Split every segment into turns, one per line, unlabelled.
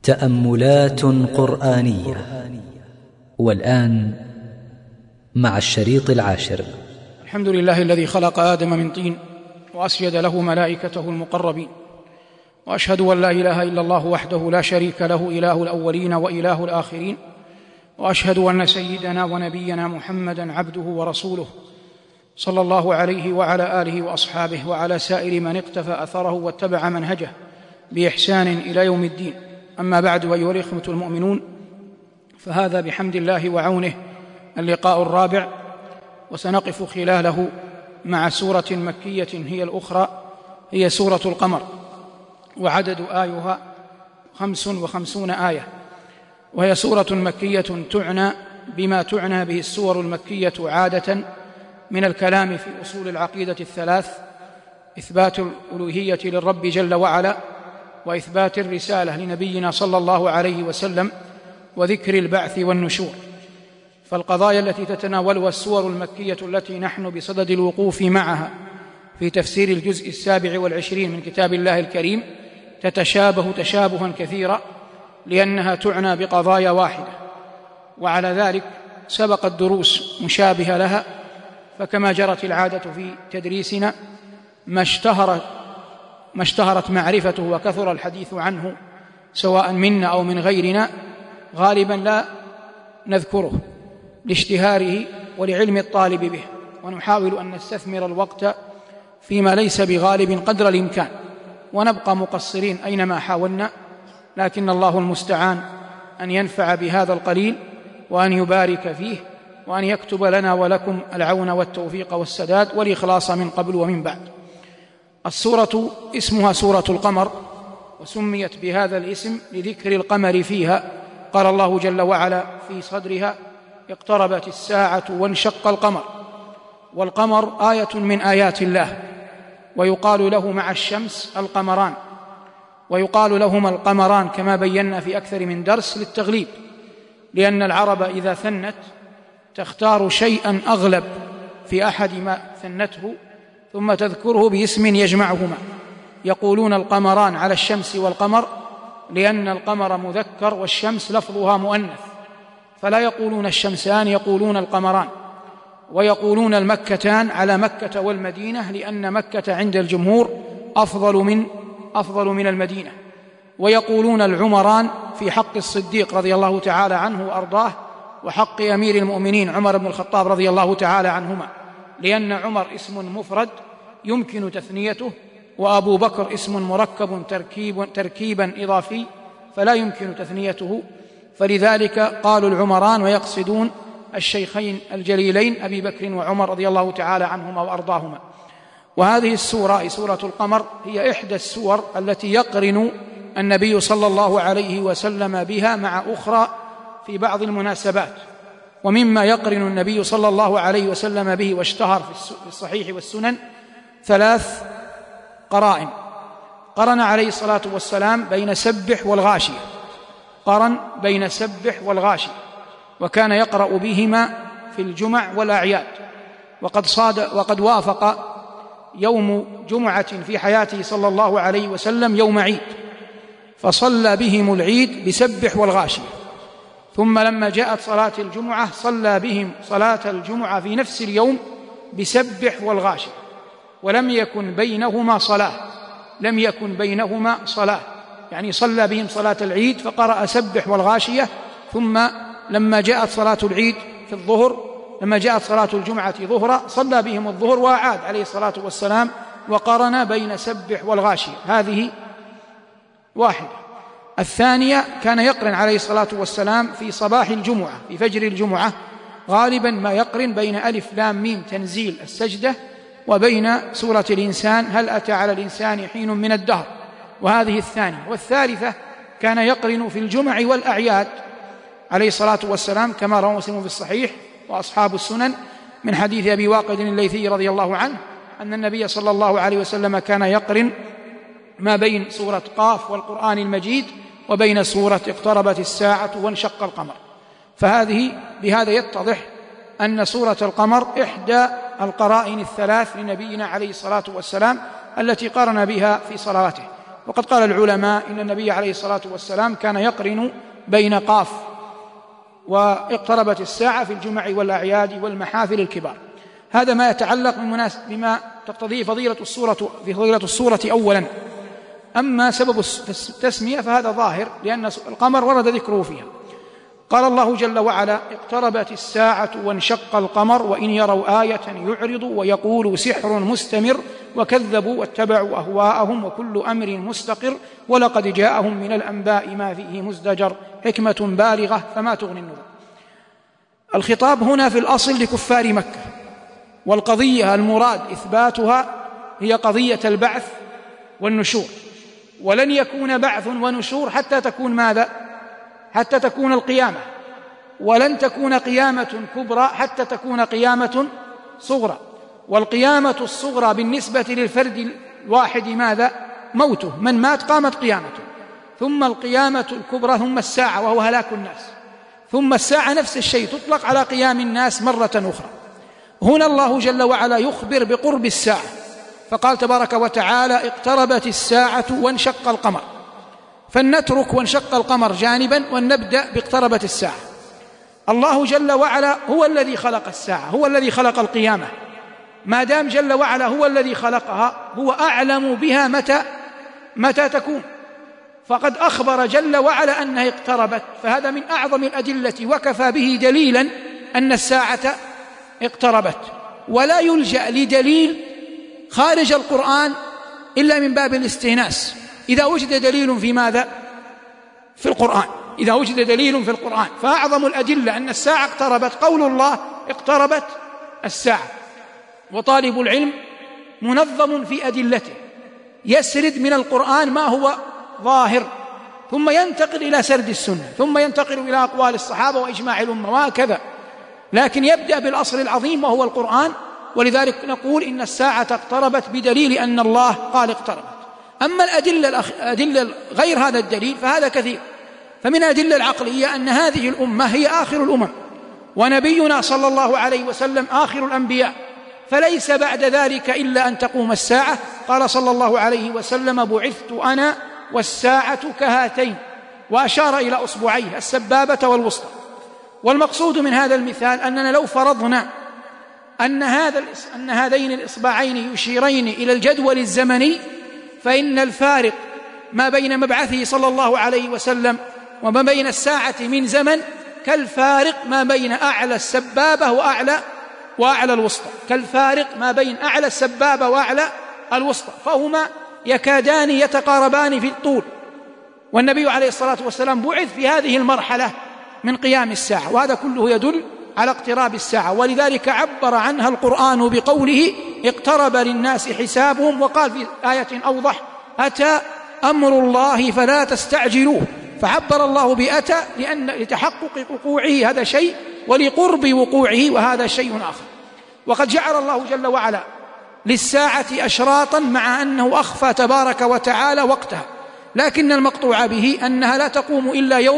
تأملات قرآنية. والآن مع الشريط 10.
الحمد لله الذي خلق آدم من طين وأسجد له ملائكته المقربين، وأشهد أن لا إله إلا الله وحده لا شريك له إله الأولين وإله الآخرين، وأشهد أن سيدنا ونبينا محمدًا عبده ورسوله صلى الله عليه وعلى آله وأصحابه وعلى سائر من اقتفى أثره واتبع منهجه بإحسان إلى يوم الدين. أما بعد، أيها الإخوة المؤمنون، فهذا بحمد الله وعونه اللقاء الرابع، وسنقف خلاله مع سورة مكية هي الأخرى، هي سورة القمر، وعدد آيها 55 آية، وهي سورة مكية تعنى بما تعنى به السور المكية عادة من الكلام في أصول العقيدة الثلاث: إثبات الألوهية للرب جل وعلا، وإثبات الرسالة لنبينا صلى الله عليه وسلم، وذكر البعث والنشور. فالقضايا التي تتناولها السور المكية التي نحن بصدد الوقوف معها في تفسير الجزء 27 من كتاب الله الكريم تتشابه تشابها كثيرا، لأنها تعنى بقضايا واحدة، وعلى ذلك سبقت دروس مشابهة لها. فكما جرت العادة في تدريسنا، ما اشتهرت معرفته وكثر الحديث عنه سواء منا أو من غيرنا، غالبا لا نذكره لاشتهاره ولعلم الطالب به، ونحاول أن نستثمر الوقت فيما ليس بغالب قدر الإمكان، ونبقى مقصرين أينما حاولنا، لكن الله المستعان أن ينفع بهذا القليل وأن يبارك فيه، وأن يكتب لنا ولكم العون والتوفيق والسداد والإخلاص من قبل ومن بعد. السورة اسمها سورة القمر، وسميت بهذا الاسم لذكر القمر فيها. قال الله جل وعلا في صدرها: اقتربت الساعة وانشق القمر. والقمر آية من آيات الله، ويقال له مع الشمس القمران، ويقال لهما القمران كما بينا في أكثر من درس للتغليب، لأن العرب إذا ثنت تختار شيئا أغلب في أحد ما ثنته ثم تذكره باسم يجمعهما. يقولون القمران على الشمس والقمر لأن القمر مذكر والشمس لفظها مؤنث، فلا يقولون الشمسان، يقولون القمران. ويقولون المكتان على مكة والمدينة لأن مكة عند الجمهور أفضل من المدينة. ويقولون العمران في حق الصديق رضي الله تعالى عنه وأرضاه، وحق أمير المؤمنين عمر بن الخطاب رضي الله تعالى عنهما، لأن عمر اسم مفرد يمكن تثنيته، وأبو بكر اسم مركب تركيبا إضافي فلا يمكن تثنيته، فلذلك قالوا العمران ويقصدون الشيخين الجليلين أبي بكر وعمر رضي الله تعالى عنهما وأرضاهما. وهذه السورة سورة القمر هي إحدى السور التي يقرن النبي صلى الله عليه وسلم بها مع أخرى في بعض المناسبات. ومما يقرن النبي صلى الله عليه وسلم به واشتهر في الصحيح والسنن 3 قرائن. قرن عليه الصلاة والسلام بين سبح والغاشية، قرن بين سبح والغاشية، وكان يقرأ بهما في الجمع والأعياد. وقد وافق يوم جمعة في حياته صلى الله عليه وسلم يوم عيد، فصلى بهم العيد بسبح والغاشية. ثم لما جاءت صلاة الجمعة صلى بهم صلاة الجمعة في نفس اليوم بسبح والغاشية، ولم يكن بينهما صلاة، يعني صلى بهم صلاة العيد فقرأ سبح والغاشية، ثم لما جاءت صلاة العيد في الظهر، لما جاءت صلاة الجمعة ظهرا صلى بهم الظهر وأعاد عليه الصلاة والسلام وقرن بين سبح والغاشية. هذه واحدة. الثانية كان يقرن عليه الصلاة والسلام في صباح الجمعة، في فجر الجمعة، غالبا ما يقرن بين ألف لام ميم تنزيل السجدة وبين سورة الإنسان هل أتى على الإنسان حين من الدهر، وهذه الثانية. والثالثة كان يقرن في الجمع والأعياد عليه الصلاة والسلام، كما رواه مسلم في الصحيح وأصحاب السنن من حديث أبي واقد الليثي رضي الله عنه أن النبي صلى الله عليه وسلم كان يقرن ما بين سورة قاف والقرآن المجيد وبين سورة اقتربت الساعة وانشق القمر. بهذا يتضح أن سورة القمر إحدى القرائن الثلاث لنبينا عليه الصلاة والسلام التي قرن بها في صلاته. وقد قال العلماء إن النبي عليه الصلاة والسلام كان يقرن بين قاف واقتربت الساعة في الجمع والأعياد والمحافل الكبار. هذا ما يتعلق بما تقتضيه فضيلة الصورة أولا. أما سبب التسمية فهذا ظاهر، لأن القمر ورد ذكره فيها. قال الله جل وعلا: اقتربت الساعة وانشق القمر وإن يروا آية يعرضوا ويقولوا سحر مستمر وكذبوا واتبعوا أهواءهم وكل أمر مستقر ولقد جاءهم من الأنباء ما فيه مزدجر حكمة بالغة فما تغني النذر. الخطاب هنا في الأصل لكفار مكة، والقضية المراد إثباتها هي قضية البعث والنشور، ولن يكون بعث ونشور حتى تكون ماذا؟ حتى تكون القيامة، ولن تكون قيامة كبرى حتى تكون قيامة صغرى. والقيامة الصغرى بالنسبة للفرد الواحد ماذا؟ موته، من مات قامت قيامته، ثم القيامة الكبرى، ثم الساعة وهو هلاك الناس، ثم الساعة نفس الشيء تطلق على قيام الناس مرة أخرى. هنا الله جل وعلا يخبر بقرب الساعة، فقال تبارك وتعالى: اقتربت الساعة وانشق القمر. فلنترك وانشق القمر جانبا ونبدأ باقتربت الساعة. الله جل وعلا هو الذي خلق الساعة، هو الذي خلق القيامة. ما دام جل وعلا هو الذي خلقها هو أعلم بها متى تكون، فقد أخبر جل وعلا أنها اقتربت، فهذا من أعظم الأدلة وكفى به دليلا أن الساعة اقتربت. ولا يلجأ لدليل خارج القرآن إلا من باب الاستئناس، إذا وجد دليل في ماذا؟ في القرآن. إذا وجد دليل في القرآن، فأعظم الأدلة أن الساعة اقتربت قول الله: اقتربت الساعة. وطالب العلم منظم في أدلته، يسرد من القرآن ما هو ظاهر، ثم ينتقل إلى سرد السنة، ثم ينتقل إلى أقوال الصحابة وإجماع الأمة وهكذا، لكن يبدأ بالأصل العظيم وهو القرآن. ولذلك نقول إن الساعة اقتربت بدليل أن الله قال اقتربت. أما الأدلة غير هذا الدليل فهذا كثير. فمن الأدلة العقلية أن هذه الأمة هي آخر الأمم، ونبينا صلى الله عليه وسلم آخر الأنبياء، فليس بعد ذلك إلا أن تقوم الساعة. قال صلى الله عليه وسلم: بعثت أنا والساعة كهاتين، وأشار إلى أصبعيه السبابة والوسطى. والمقصود من هذا المثال أننا لو فرضنا أن هذين الإصبعين يشيرين إلى الجدول الزمني، فإن الفارق ما بين مبعثه صلى الله عليه وسلم وما بين الساعة من زمن كالفارق ما بين أعلى السبابة وأعلى الوسطى، كالفارق ما بين أعلى السبابة وأعلى الوسطى، فهما يكادان يتقاربان في الطول. والنبي عليه الصلاة والسلام بعث في هذه المرحلة من قيام الساعة، وهذا كله يدل على اقتراب الساعة. ولذلك عبر عنها القرآن بقوله: اقترب للناس حسابهم. وقال في آية أوضح: أتى أمر الله فلا تستعجلوه. فعبر الله بأتى لتحقق وقوعه هذا شيء، ولقرب وقوعه وهذا شيء آخر. وقد جعل الله جل وعلا للساعة أشراطا، مع أنه أخفى تبارك وتعالى وقتها، لكن المقطوع به أنها لا تقوم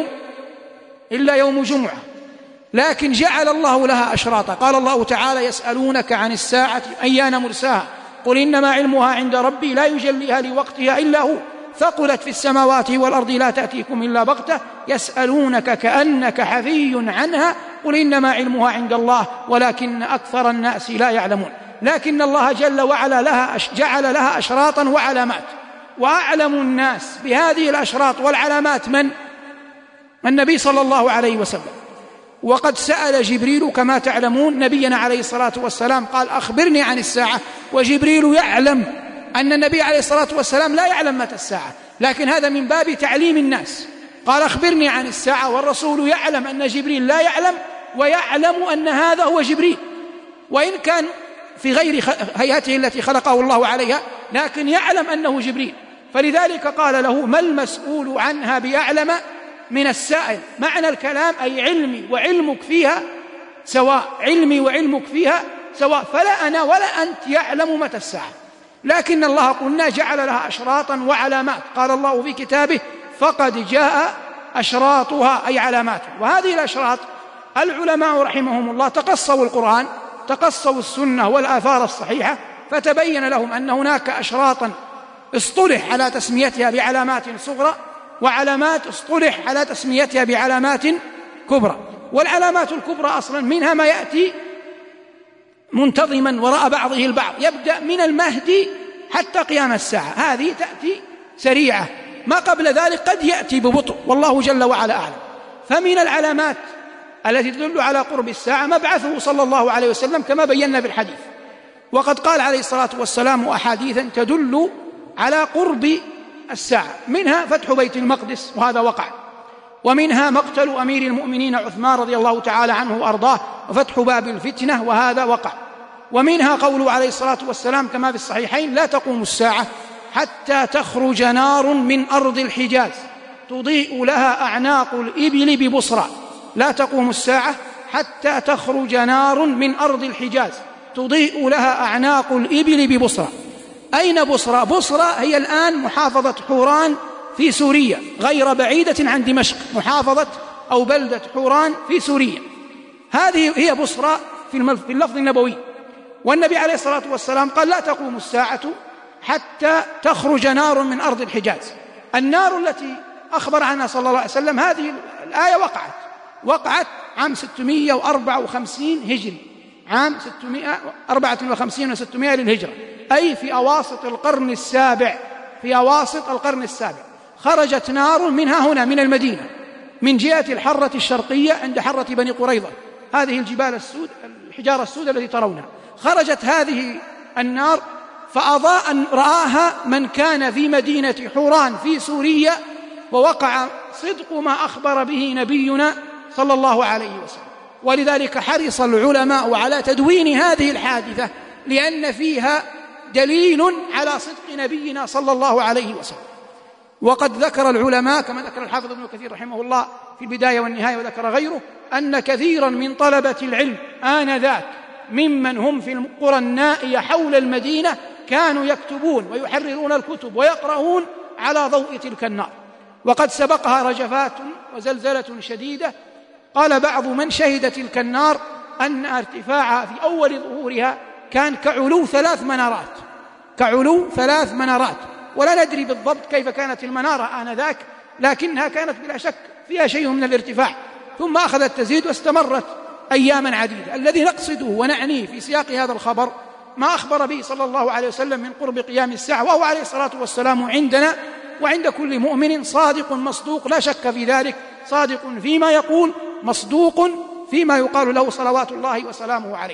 إلا يوم جمعة، لكن جعل الله لها أشراطا. قال الله تعالى: يسألونك عن الساعة أيان مرساها قل إنما علمها عند ربي لا يجليها لوقتها إلا هو ثقلت في السماوات والأرض لا تأتيكم إلا بغتة يسألونك كأنك حفي عنها قل إنما علمها عند الله ولكن أكثر الناس لا يعلمون. لكن الله جل وعلا جعل لها أشراطا وعلامات، وأعلم الناس بهذه الأشراط والعلامات من النبي صلى الله عليه وسلم. وقد سأل جبريل كما تعلمون نبينا عليه الصلاة والسلام، قال: أخبرني عن الساعة. وجبريل يعلم أن النبي عليه الصلاة والسلام لا يعلم متى الساعة، لكن هذا من باب تعليم الناس. قال: أخبرني عن الساعة، والرسول يعلم أن جبريل لا يعلم، ويعلم أن هذا هو جبريل، وإن كان في غير هيئته التي خلقه الله عليها، لكن يعلم أنه جبريل. فلذلك قال له: ما المسؤول عنها بأعلم من السائل. معنى الكلام أي علمي وعلمك فيها سواء، علمي وعلمك فيها سواء، فلا أنا ولا أنت يعلم متى الساعة، لكن الله قلنا جعل لها أشراطا وعلامات. قال الله في كتابه: فقد جاء أشراطها أي علاماتها. وهذه الأشراط العلماء رحمهم الله تقصوا القرآن، تقصوا السنة والآثار الصحيحة، فتبين لهم أن هناك أشراطا اصطلح على تسميتها بعلامات صغرى، وعلامات اصطلح على تسميتها بعلامات كبرى. والعلامات الكبرى أصلا منها ما يأتي منتظما وراء بعضه البعض، يبدأ من المهدي حتى قيام الساعة، هذه تأتي سريعة، ما قبل ذلك قد يأتي ببطء، والله جل وعلا أعلم. فمن العلامات التي تدل على قرب الساعة مبعثه صلى الله عليه وسلم كما بينا في الحديث، وقد قال عليه الصلاة والسلام أحاديثا تدل على قرب الساعة، منها فتح بيت المقدس وهذا وقع، ومنها مقتل أمير المؤمنين عثمان رضي الله تعالى عنه وأرضاه وفتح باب الفتنة وهذا وقع، ومنها قوله عليه الصلاة والسلام كما في الصحيحين: لا تقوم الساعة حتى تخرج نار من أرض الحجاز تضيء لها أعناق الإبل ببصرى. لا تقوم الساعة حتى تخرج نار من أرض الحجاز تضيء لها أعناق الإبل ببصرى. أين بصرى؟ بصرى هي الآن محافظة حوران في سوريا، غير بعيدة عن دمشق، محافظة أو بلدة حوران في سوريا، هذه هي بصرى في اللفظ النبوي. والنبي عليه الصلاة والسلام قال: لا تقوم الساعة حتى تخرج نار من أرض الحجاز. النار التي أخبر عنها صلى الله عليه وسلم هذه الآية وقعت عام 654 هجري، عام 654 و600 للهجرة، أي في أواسط القرن السابع، في أواسط القرن السابع خرجت نار منها هنا من المدينة، من جهة الحرة الشرقية عند حرة بني قريظة، هذه الجبال السود الحجارة السود التي ترونها، خرجت هذه النار فأضاء رآها من كان في مدينة حوران في سوريا، ووقع صدق ما أخبر به نبينا صلى الله عليه وسلم. ولذلك حرص العلماء على تدوين هذه الحادثة، لأن فيها دليل على صدق نبينا صلى الله عليه وسلم. وقد ذكر العلماء كما ذكر الحافظ ابن كثير رحمه الله في البداية والنهاية وذكر غيره أن كثيرا من طلبة العلم آنذاك ممن هم في القرى النائية حول المدينة كانوا يكتبون ويحررون الكتب ويقرؤون على ضوء تلك النار، وقد سبقها رجفات وزلزلة شديدة. قال بعض من شهد تلك النار أن ارتفاعها في أول ظهورها كان كعلو 3 منارات، كعلو 3 منارات، ولا ندري بالضبط كيف كانت المنارة آنذاك، لكنها كانت بلا شك فيها شيء من الارتفاع، ثم أخذت تزيد واستمرت أياما عديدة. الذي نقصده ونعنيه في سياق هذا الخبر ما أخبر به صلى الله عليه وسلم من قرب قيام الساعة، وهو عليه الصلاة والسلام عندنا وعند كل مؤمن صادق مصدوق لا شك في ذلك، صادق فيما يقول مصدوق فيما يقال له صلوات الله وسلامه عليه.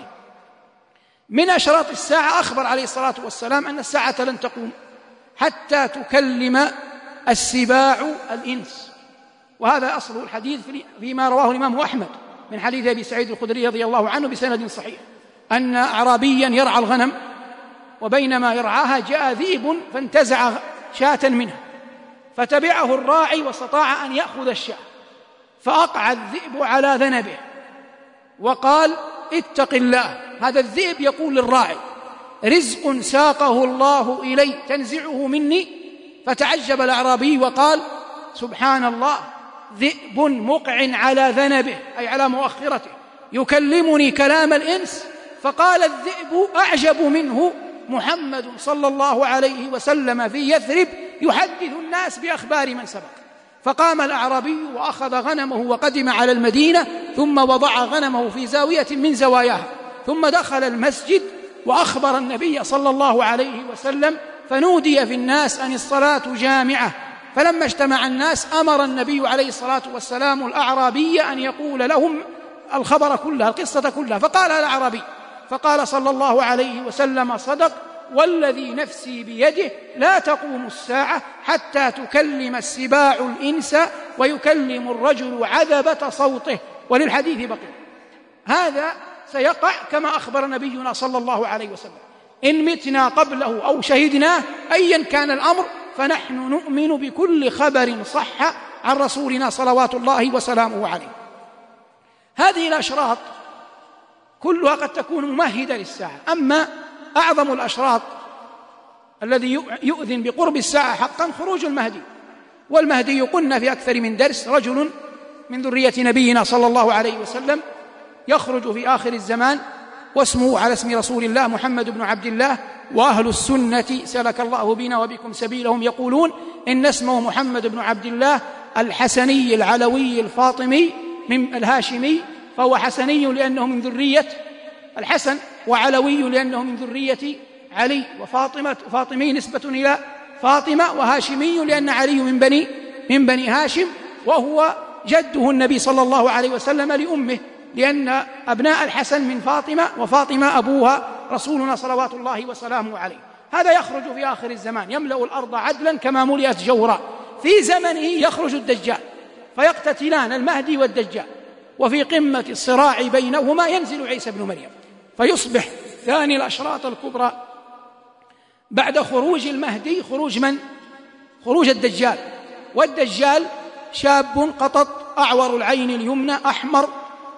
من أشراط الساعة أخبر عليه الصلاة والسلام أن الساعة لن تقوم حتى تكلم السباع الإنس، وهذا أصل الحديث فيما رواه الإمام أحمد من حديث أبي سعيد الخدري رضي الله عنه بسند صحيح أن أعرابيا يرعى الغنم، وبينما يرعاها جاء ذئب فانتزع شاة منها، فتبعه الراعي واستطاع أن يأخذ الشاة، فأقع الذئب على ذنبه وقال: اتق الله. هذا الذئب يقول للراعي: رزق ساقه الله إلي تنزعه مني؟ فتعجب الأعرابي وقال: سبحان الله، ذئب مقع على ذنبه أي على مؤخرته يكلمني كلام الإنس. فقال الذئب: أعجب منه محمد صلى الله عليه وسلم في يثرب يحدث الناس بأخبار من سبق. فقام الأعرابي وأخذ غنمه وقدم على المدينة، ثم وضع غنمه في زاوية من زواياها، ثم دخل المسجد وأخبر النبي صلى الله عليه وسلم، فنودي في الناس أن الصلاة جامعة. فلما اجتمع الناس أمر النبي عليه الصلاة والسلام الأعرابي أن يقول لهم الخبر كله، القصة كلها. فقال الأعرابي، فقال صلى الله عليه وسلم: صدق والذي نفسي بيده لا تقوم الساعة حتى تكلم السباع الإنس ويكلم الرجل عذبة صوته. وللحديث بقي. هذا سيقع كما أخبر نبينا صلى الله عليه وسلم، إن متنا قبله أو شهدناه أيا كان الأمر فنحن نؤمن بكل خبر صح عن رسولنا صلوات الله وسلامه عليه. هذه الأشراط كلها قد تكون ممهدة للساعة. أما أعظم الأشراط الذي يؤذن بقرب الساعة حقا خروج المهدي. والمهدي قلنا في أكثر من درس رجل من ذرية نبينا صلى الله عليه وسلم يخرج في آخر الزمان واسمه على اسم رسول الله محمد بن عبد الله. وأهل السنة سلك الله بنا وبكم سبيلهم يقولون إن اسمه محمد بن عبد الله الحسني العلوي الفاطمي من الهاشمي، فهو حسني لأنه من ذرية الحسن، وعلوي لأنه من ذرية علي، وفاطمي نسبة إلى فاطمة، وهاشمي لأن علي من بني هاشم، وهو جده النبي صلى الله عليه وسلم لأمه، لأن أبناء الحسن من فاطمة، وفاطمة أبوها رسولنا صلوات الله وسلامه عليه. هذا يخرج في آخر الزمان يملأ الأرض عدلا كما ملئت جورا. في زمنه يخرج الدجال فيقتتلان المهدي والدجال، وفي قمة الصراع بينهما ينزل عيسى بن مريم فيصبح ثاني الأشراط الكبرى بعد خروج المهدي. خروج الدجال. والدجال شاب قطط أعور العين اليمنى أحمر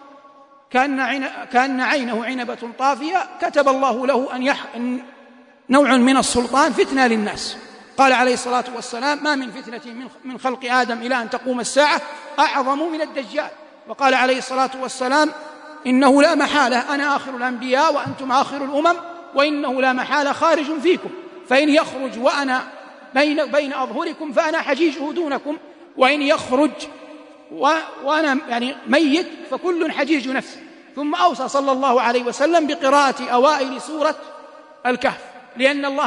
كأن عينه عنبة طافية، كتب الله له أن نوع من السلطان فتنة للناس. قال عليه الصلاة والسلام: ما من فتنة من خلق آدم إلى أن تقوم الساعة أعظم من الدجال. وقال عليه الصلاة والسلام: إنه لا محالة أنا آخر الأنبياء وأنتم آخر الأمم، وإنه لا محالة خارج فيكم، فإن يخرج وأنا بين أظهركم فأنا حجيجه دونكم، وإن يخرج وأنا ميت فكل حجيج نفسه. ثم أوصى صلى الله عليه وسلم بقراءة أوائل سورة الكهف، لأن الله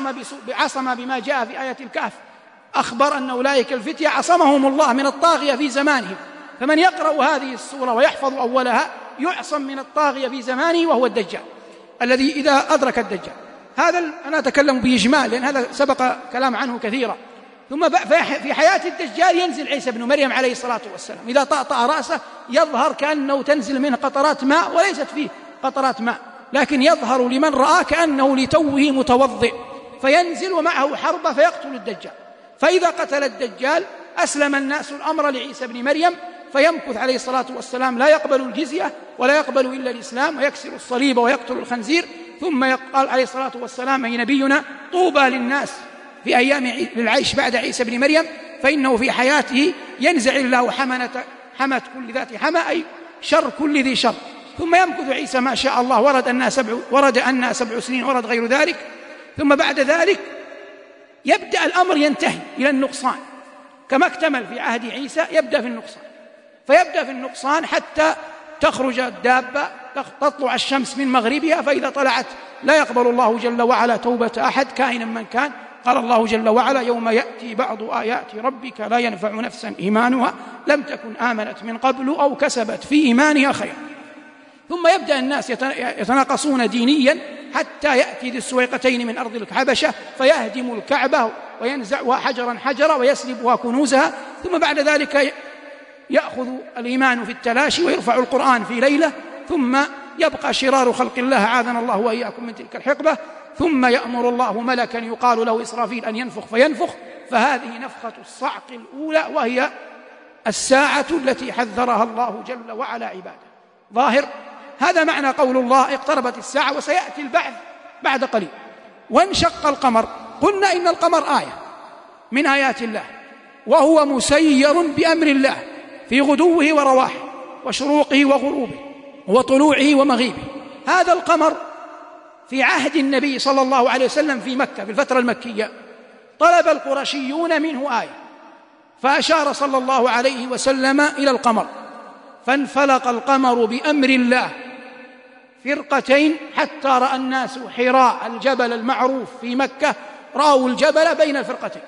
عصم بما جاء في آية الكهف، أخبر أن أولئك الفتية عصمهم الله من الطاغية في زمانهم، فمن يقرأ هذه السورة ويحفظ أولها يعصم من الطاغية في زمانه، وهو الدجال الذي إذا أدرك الدجال. هذا أنا أتكلم بإجمال لأن هذا سبق كلام عنه كثيرا. ثم في حياة الدجال ينزل عيسى بن مريم عليه الصلاة والسلام، إذا طأطأ رأسه يظهر كأنه تنزل منه قطرات ماء، وليست فيه قطرات ماء، لكن يظهر لمن رآه كأنه لتوه متوضئ، فينزل ومعه حربة فيقتل الدجال. فإذا قتل الدجال أسلم الناس الأمر لعيسى بن مريم، فيمكث عليه الصلاة والسلام لا يقبل الجزية ولا يقبل إلا الإسلام، ويكسر الصليب ويقتل الخنزير. ثم قال عليه الصلاة والسلام: أي نبينا طوبى للناس في أيام العيش بعد عيسى بن مريم، فإنه في حياته ينزع الله حمة كل ذات حمى، أي شر كل ذي شر. ثم يمكث عيسى ما شاء الله، ورد أنها 7 سنين، ورد غير ذلك. ثم بعد ذلك يبدأ الأمر ينتهي إلى النقصان، كما اكتمل في عهد عيسى يبدأ في النقصان، فيبدأ في النقصان حتى تخرج الدابة، تطلع الشمس من مغربها، فإذا طلعت لا يقبل الله جل وعلا توبة أحد كائنا من كان. قال الله جل وعلا: يوم يأتي بعض آيات ربك لا ينفع نفسا إيمانها لم تكن آمنت من قبل أو كسبت في إيمانها خيرا. ثم يبدأ الناس يتناقصون دينيا حتى يأتي ذي السويقتين من أرض الحبشة فيهدم الكعبة وينزعها حجرا حجرا ويسلبها كنوزها. ثم بعد ذلك يأخذ الإيمان في التلاشي ويرفع القرآن في ليلة، ثم يبقى شرار خلق الله عاذنا الله وإياكم من تلك الحقبة. ثم يأمر الله ملكا يقال له إسرافيل أن ينفخ فينفخ، فهذه نفخة الصعق الأولى، وهي الساعة التي حذرها الله جل وعلا عباده. ظاهر هذا معنى قول الله: اقتربت الساعة وسيأتي البعث بعد قليل. وانشق القمر، قلنا إن القمر آية من آيات الله، وهو مسير بأمر الله في غدوه ورواحه وشروقه وغروبه وطلوعه ومغيبه. هذا القمر في عهد النبي صلى الله عليه وسلم في مكة في الفترة المكية طلب القرشيون منه آية، فأشار صلى الله عليه وسلم إلى القمر، فانفلق القمر بأمر الله فرقتين حتى رأى الناس حراء الجبل المعروف في مكة، رأوا الجبل بين الفرقتين.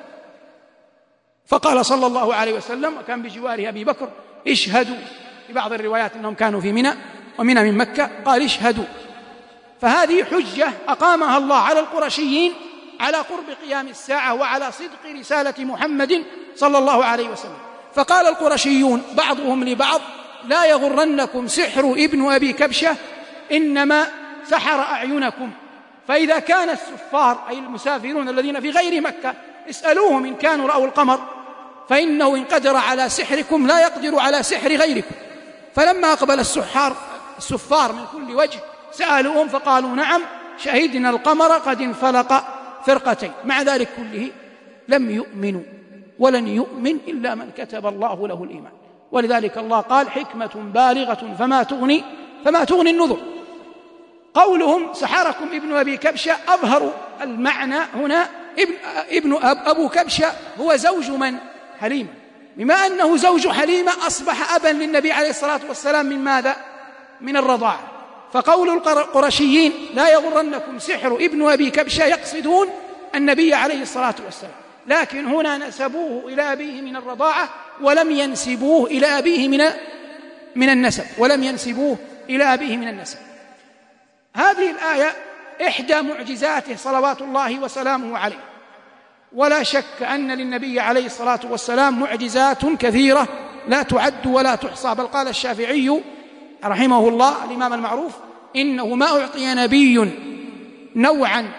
فقال صلى الله عليه وسلم، وكان بجواره أبي بكر: اشهدوا. في بعض الروايات أنهم كانوا في منى ومنى من مكة، قال: اشهدوا. فهذه حجة أقامها الله على القرشيين على قرب قيام الساعة وعلى صدق رسالة محمد صلى الله عليه وسلم. فقال القرشيون بعضهم لبعض: لا يغرنكم سحر ابن أبي كبشة، إنما سحر أعينكم. فإذا كان السفار أي المسافرون الذين في غير مكة اسألوهم إن كانوا رأوا القمر، فإنه إن قدر على سحركم لا يقدر على سحر غيركم. فلما أقبل السفار من كل وجه سألوهم فقالوا: نعم شهدنا القمر قد انفلق فرقتين. مع ذلك كله لم يؤمنوا ولن يؤمن إلا من كتب الله له الإيمان. ولذلك الله قال: حكمة بالغة فما تغني النذر. قولهم سحركم ابن أبي كبشة أظهر المعنى هنا. أبو كبشة هو زوج من؟ حليمة. بما أنه زوج حليمة أصبح أبا للنبي عليه الصلاة والسلام من ماذا؟ من الرضاعة. فقول القرشيين لا يغرنكم سحر ابن أبي كبشة يقصدون النبي عليه الصلاة والسلام، لكن هنا نسبوه إلى أبيه من الرضاعة ولم ينسبوه إلى أبيه من النسب، ولم ينسبوه إلى أبيه من النسب. هذه الآية إحدى معجزاته صلوات الله وسلامه عليه، ولا شك أن للنبي عليه الصلاة والسلام معجزات كثيرة لا تعد ولا تحصى. بل قال الشافعي رحمه الله الإمام المعروف إنه ما أعطي نبي نوعا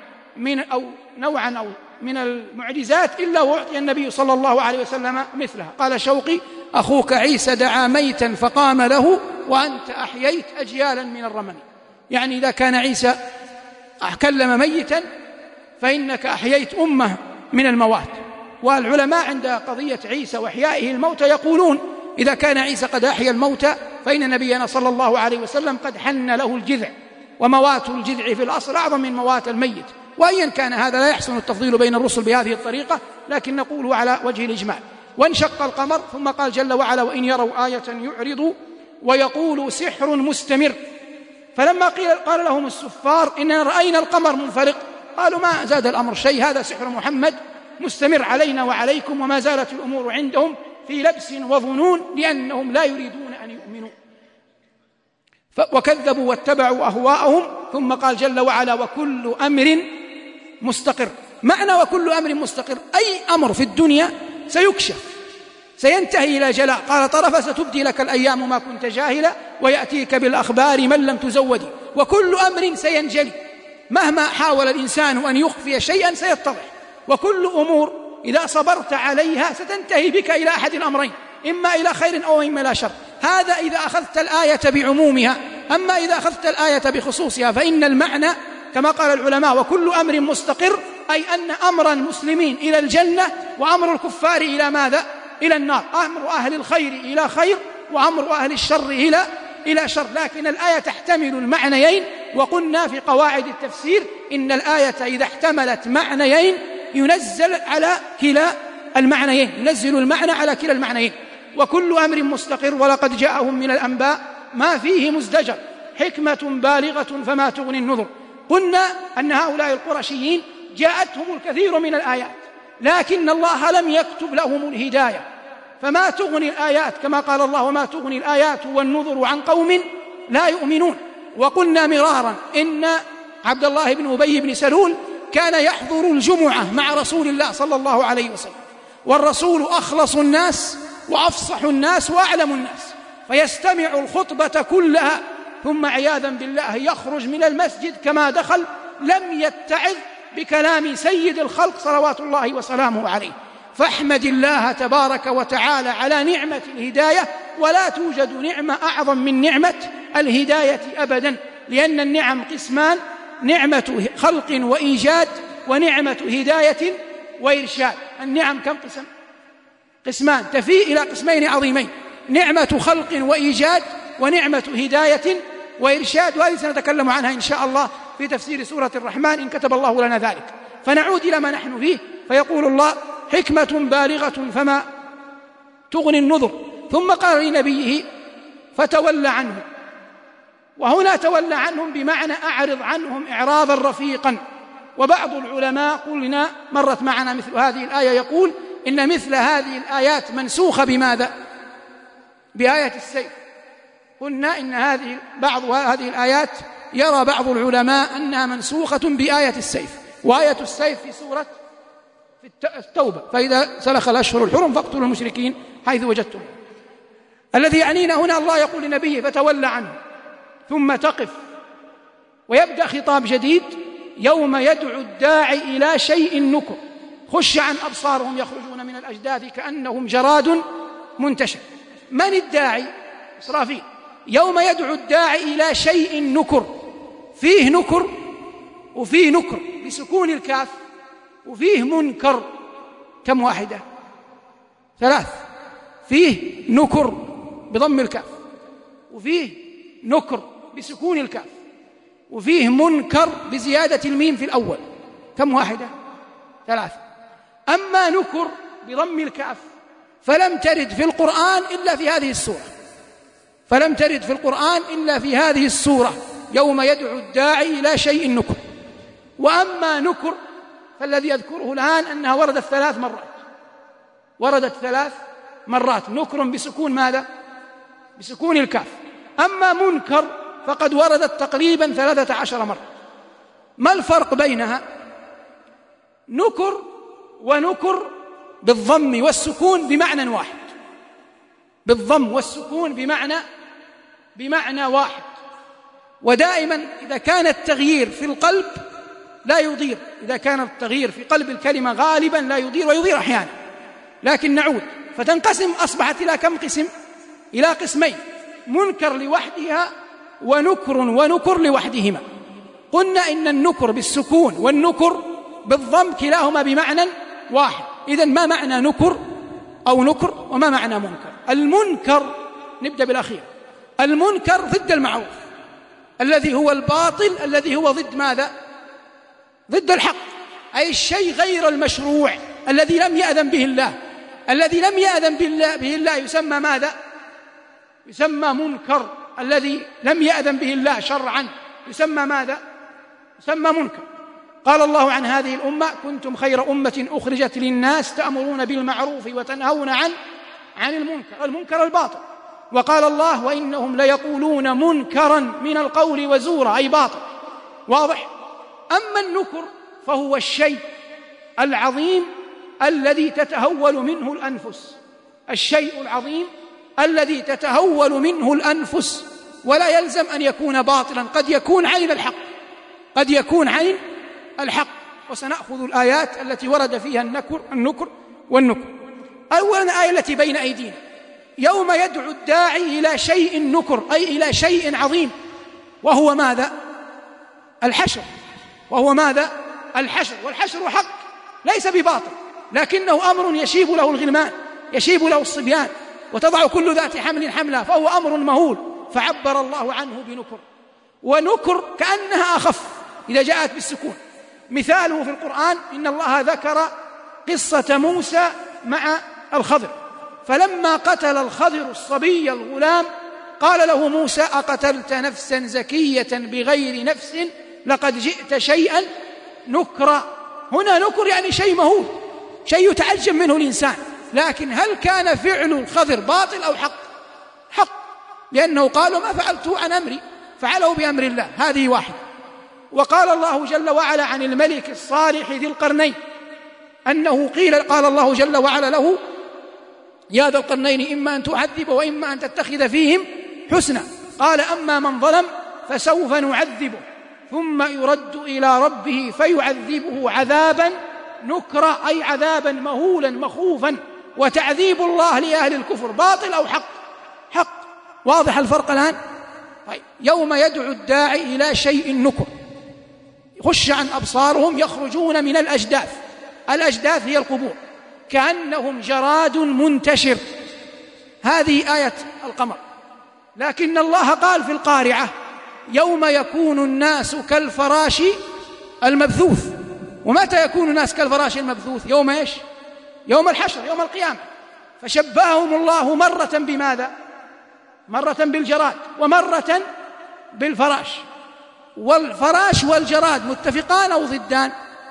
من المعجزات إلا وأعطي النبي صلى الله عليه وسلم مثلها. قال شوقي أخوك عيسى دعا ميتا فقام له وأنت أحييت أجيالا من الرمم. يعني إذا كان عيسى كلم ميتا فإنك أحييت أمة من الموات. والعلماء عند قضية عيسى وإحيائه الموتى يقولون إذا كان عيسى قد أحيا الموتى فإن نبينا صلى الله عليه وسلم قد حن له الجذع، وموات الجذع في الأصل أعظم من موات الميت. وأيا كان هذا لا يحسن التفضيل بين الرسل بهذه الطريقة، لكن نقول على وجه الإجمال. وانشق القمر، ثم قال جل وعلا وإن يروا آية يعرضوا ويقولوا سحر مستمر. فلما قال لهم السفار إننا رأينا القمر منفرق قالوا ما زاد الأمر شيء، هذا سحر محمد مستمر علينا وعليكم. وما زالت الأمور عندهم في لبس وظنون لأنهم لا يريدون أن يؤمنوا وكذبوا واتبعوا أهواءهم. ثم قال جل وعلا وكل أمر مستقر. معنى وكل أمر مستقر أي أمر في الدنيا سيكشف سينتهي إلى جلاء. قال طرف ستبدي لك الأيام ما كنت جاهلا ويأتيك بالأخبار من لم تزودي. وكل أمر سينجلي، مهما حاول الإنسان أن يخفي شيئا سيتضح. وكل أمور إذا صبرت عليها ستنتهي بك إلى أحد الأمرين، إما إلى خير أو إما إلى شر. هذا إذا أخذت الآية بعمومها. أما إذا أخذت الآية بخصوصها فإن المعنى كما قال العلماء وكل أمر مستقر، أي أن أمر المسلمين إلى الجنة وأمر الكفار إلى ماذا؟ إلى النار. أمر أهل الخير إلى خير وأمر أهل الشر إلى شر. لكن الآية تحتمل المعنيين، وقلنا في قواعد التفسير إن الآية إذا احتملت معنيين ينزل على كلا المعنيين، ينزل المعنى على كلا المعنيين. وكل أمر مستقر ولقد جاءهم من الأنباء ما فيه مزدجر حكمة بالغة فما تغني النذر. قلنا أن هؤلاء القرشيين جاءتهم الكثير من الآيات لكن الله لم يكتب لهم الهداية، فما تغني الآيات كما قال الله وما تغني الآيات والنذر عن قوم لا يؤمنون. وقلنا مرارا إن عبد الله بن أبي بن سلول كان يحضر الجمعة مع رسول الله صلى الله عليه وسلم، والرسول أخلص الناس وأفصح الناس وأعلم الناس، فيستمع الخطبة كلها ثم عياذا بالله يخرج من المسجد كما دخل، لم يتعظ بكلام سيد الخلق صلوات الله وسلامه عليه. فاحمد الله تبارك وتعالى على نعمة الهداية، ولا توجد نعمة أعظم من نعمة الهداية أبدا، لأن النعم قسمان: نعمة خلق وإيجاد ونعمة هداية وإرشاد. النعم كم قسم؟ قسمان، تفيء إلى قسمين عظيمين: نعمة خلق وإيجاد ونعمة هداية وإرشاد. وهذه سنتكلم عنها إن شاء الله في تفسير سورة الرحمن إن كتب الله لنا ذلك. فنعود إلى ما نحن فيه، فيقول الله: حكمة بالغة فما تغني النذر. ثم قال لنبيه: فتول عنهم. وهنا تولى عنهم بمعنى أعرض عنهم إعراضا رفيقا. وبعض العلماء قلنا مرت معنا مثل هذه الآية يقول إن مثل هذه الآيات منسوخة بماذا؟ بآية السيف. قلنا إن بعض هذه الآيات يرى بعض العلماء أنها منسوخة بآية السيف. وآية السيف في سورة التوبة: فإذا سلخ الأشهر الحرم فاقتلوا المشركين حيث وجدتم. الذي يعنينا هنا الله يقول لنبيه: فتولى عنه. ثم تقف ويبدأ خطاب جديد: يوم يدعو الداعي إلى شيء نكر خش عن أبصارهم يخرجون من الأجداث كأنهم جراد منتشر. من الداعي؟ إسرافيل. يوم يدعو الداعي إلى شيء نكر، فيه نكر وفيه نكر بسكون الكاف، وفيه منكر. كم واحدة؟ 3. فيه نكر بضم الكاف، وفيه نكر بسكون الكاف، وفيه منكر بزيادة الميم في الأول، كم واحدة؟ 3. أما نكر بضم الكاف فلم ترد في القرآن إلا في هذه السورة، فلم ترد في القرآن إلا في هذه السورة، يوم يدعو الداعي إلى شيء نكر. وأما نكر فالذي يذكره الآن أنها وردت 3 مرات، وردت 3 مرات نكر بسكون ماذا؟ بسكون الكاف. أما منكر فقد وردت تقريبا 13 مرة. ما الفرق بينها؟ نكر ونكر بالضم والسكون بمعنى واحد، بالضم والسكون بمعنى واحد. ودائما إذا كان التغيير في القلب لا يضير، إذا كان التغيير في قلب الكلمة غالبا لا يضير، ويضير أحيانا. لكن نعود فتنقسم، أصبحت إلى كم قسم؟ إلى قسمين، منكر لوحدها ونكر لوحدهما. قلنا إن النكر بالسكون والنكر بالضم كلاهما بمعنى واحد. إذن ما معنى نكر أو نكر وما معنى منكر؟ المنكر، نبدأ بالأخير، المنكر ضد المعروف الذي هو الباطل، الذي هو ضد ماذا؟ ضد الحق، أي الشيء غير المشروع الذي لم يأذن به الله. الذي لم يأذن به الله يسمى ماذا؟ يسمى منكر. الذي لم يأذن به الله شرعا يسمى ماذا؟ يسمى منكر. قال الله عن هذه الأمة: كنتم خير أمة أخرجت للناس تأمرون بالمعروف وتنهون عن المنكر، المنكر الباطل. وقال الله: وإنهم ليقولون منكرا من القول وزورا، أي باطل. واضح؟ أما النكر فهو الشيء العظيم الذي تتهول منه الأنفس، الشيء العظيم الذي تتهول منه الأنفس، ولا يلزم أن يكون باطلا، قد يكون عين الحق، قد يكون عين الحق. وسنأخذ الآيات التي ورد فيها النكر والنكر. أولا الآية التي بين أيدينا: يوم يدعو الداعي إلى شيء نكر، أي إلى شيء عظيم، وهو ماذا؟ الحشر. وهو ماذا؟ الحشر. والحشر حق ليس بباطل، لكنه أمر يشيب له الغلمان، يشيب له الصبيان، وتضع كل ذات حمل حملها، فهو أمر مهول، فعبر الله عنه بنكر. ونكر كأنها أخف إذا جاءت بالسكون. مثاله في القرآن: إن الله ذكر قصة موسى مع الخضر، فلما قتل الخضر الصبي الغلام قال له موسى: أقتلت نفسا زكية بغير نفس لقد جئت شيئا نكرا. هنا نكر يعني شيء مهول، شيء يتعجب منه الإنسان. لكن هل كان فعل الخضر باطل أو حق؟ حق، لأنه قالوا: ما فعلته عن أمري، فعلوا بأمر الله. هذه واحدة. وقال الله جل وعلا عن الملك الصالح ذي القرنين أنه قال الله جل وعلا له: يا ذا القرنين إما أن تعذب وإما أن تتخذ فيهم حسنا. قال: أما من ظلم فسوف نعذبه ثم يرد إلى ربه فيعذبه عذابا نكرا، أي عذابا مهولا مخوفا. وتعذيب الله لأهل الكفر باطل أو حق؟ حق. واضح الفرق الآن؟ طيب. يوم يدعو الداعي إلى شيء نكر، خش عن أبصارهم يخرجون من الأجداث. الأجداث هي القبور، كأنهم جراد منتشر. هذه آية القمر. لكن الله قال في القارعة: يوم يكون الناس كالفراش المبثوث. ومتى يكون الناس كالفراش المبثوث؟ يوم إيش؟ يوم الحشر، يوم القيامة. فشبههم الله مرة بماذا؟ مرة بالجراد ومرة بالفراش. والفراش والجراد متفقان أو ضدان؟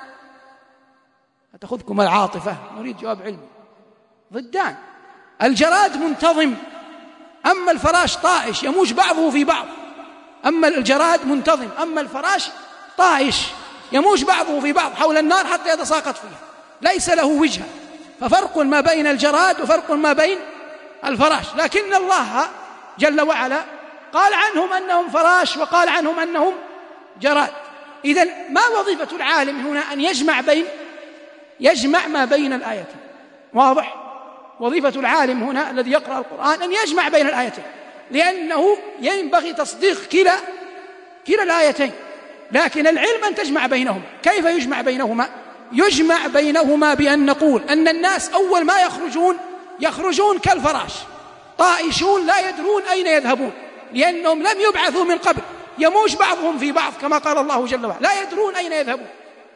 تأخذكم العاطفة، نريد جواب علمي. ضدان. الجراد منتظم، أما الفراش طائش يموج بعضه في بعض. أما الجراد منتظم، أما الفراش طائش يموج بعضه في بعض حول النار حتى يتساقط فيها، ليس له وجهة. ففرق ما بين الجراد وفرق ما بين الفراش. لكن الله جل وعلا قال عنهم أنهم فراش وقال عنهم أنهم جراد. إذن ما وظيفة العالم هنا؟ أن يجمع ما بين الآيتين. واضح؟ وظيفة العالم هنا الذي يقرأ القرآن أن يجمع بين الآيتين، لأنه ينبغي تصديق كلا الآيتين. لكن العلم أن تجمع بينهما. كيف يجمع بينهما؟ يجمع بينهما بأن نقول أن الناس أول ما يخرجون كالفراش طائشون لا يدرون أين يذهبون، لأنهم لم يبعثوا من قبل، يموج بعضهم في بعض كما قال الله جل وعلا، لا يدرون أين يذهبون.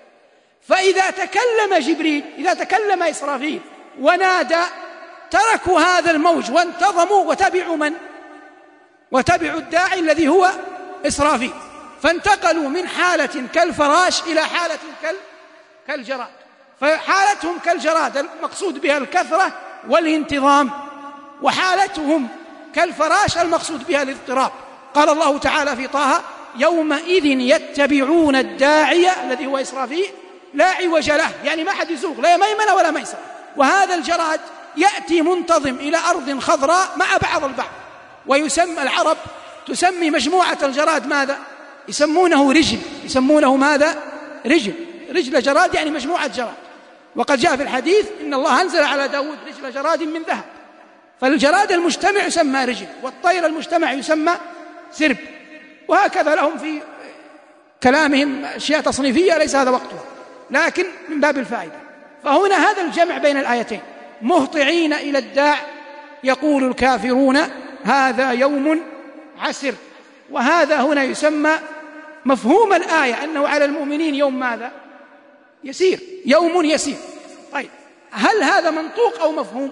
فإذا تكلم جبريل، إذا تكلم إسرافيل ونادى، تركوا هذا الموج وانتظموا وتبعوا من؟ وتبعوا الداعي الذي هو إسرافيل، فانتقلوا من حالة كالفراش إلى حالة كالجراد. فحالتهم كالجراد المقصود بها الكثرة والانتظام، وحالتهم كالفراش المقصود بها الاضطراب. قال الله تعالى في طه: يومئذ يتبعون الداعي الذي هو إسرافيل لا عوج له، يعني ما حد يزوغ، لا ميمنة ولا ميسرة. وهذا الجراد يأتي منتظم إلى أرض خضراء مع بعض البعض، ويسمى العرب تسمي مجموعة الجراد ماذا؟ يسمونه رجل. يسمونه ماذا؟ رجل جراد، يعني مجموعة جراد. وقد جاء في الحديث إن الله أنزل على داود رجل جراد من ذهب. فالجراد المجتمع يسمى رجل، والطير المجتمع يسمى سرب. وهكذا لهم في كلامهم أشياء تصنيفية ليس هذا وقتها، لكن من باب الفائدة. فهنا هذا الجمع بين الآيتين: مهطعين إلى الداع يقول الكافرون هذا يوم عسر. وهذا هنا يسمى مفهوم الآية أنه على المؤمنين يوم ماذا؟ يسير، يوم يسير. طيب، هل هذا منطوق أو مفهوم؟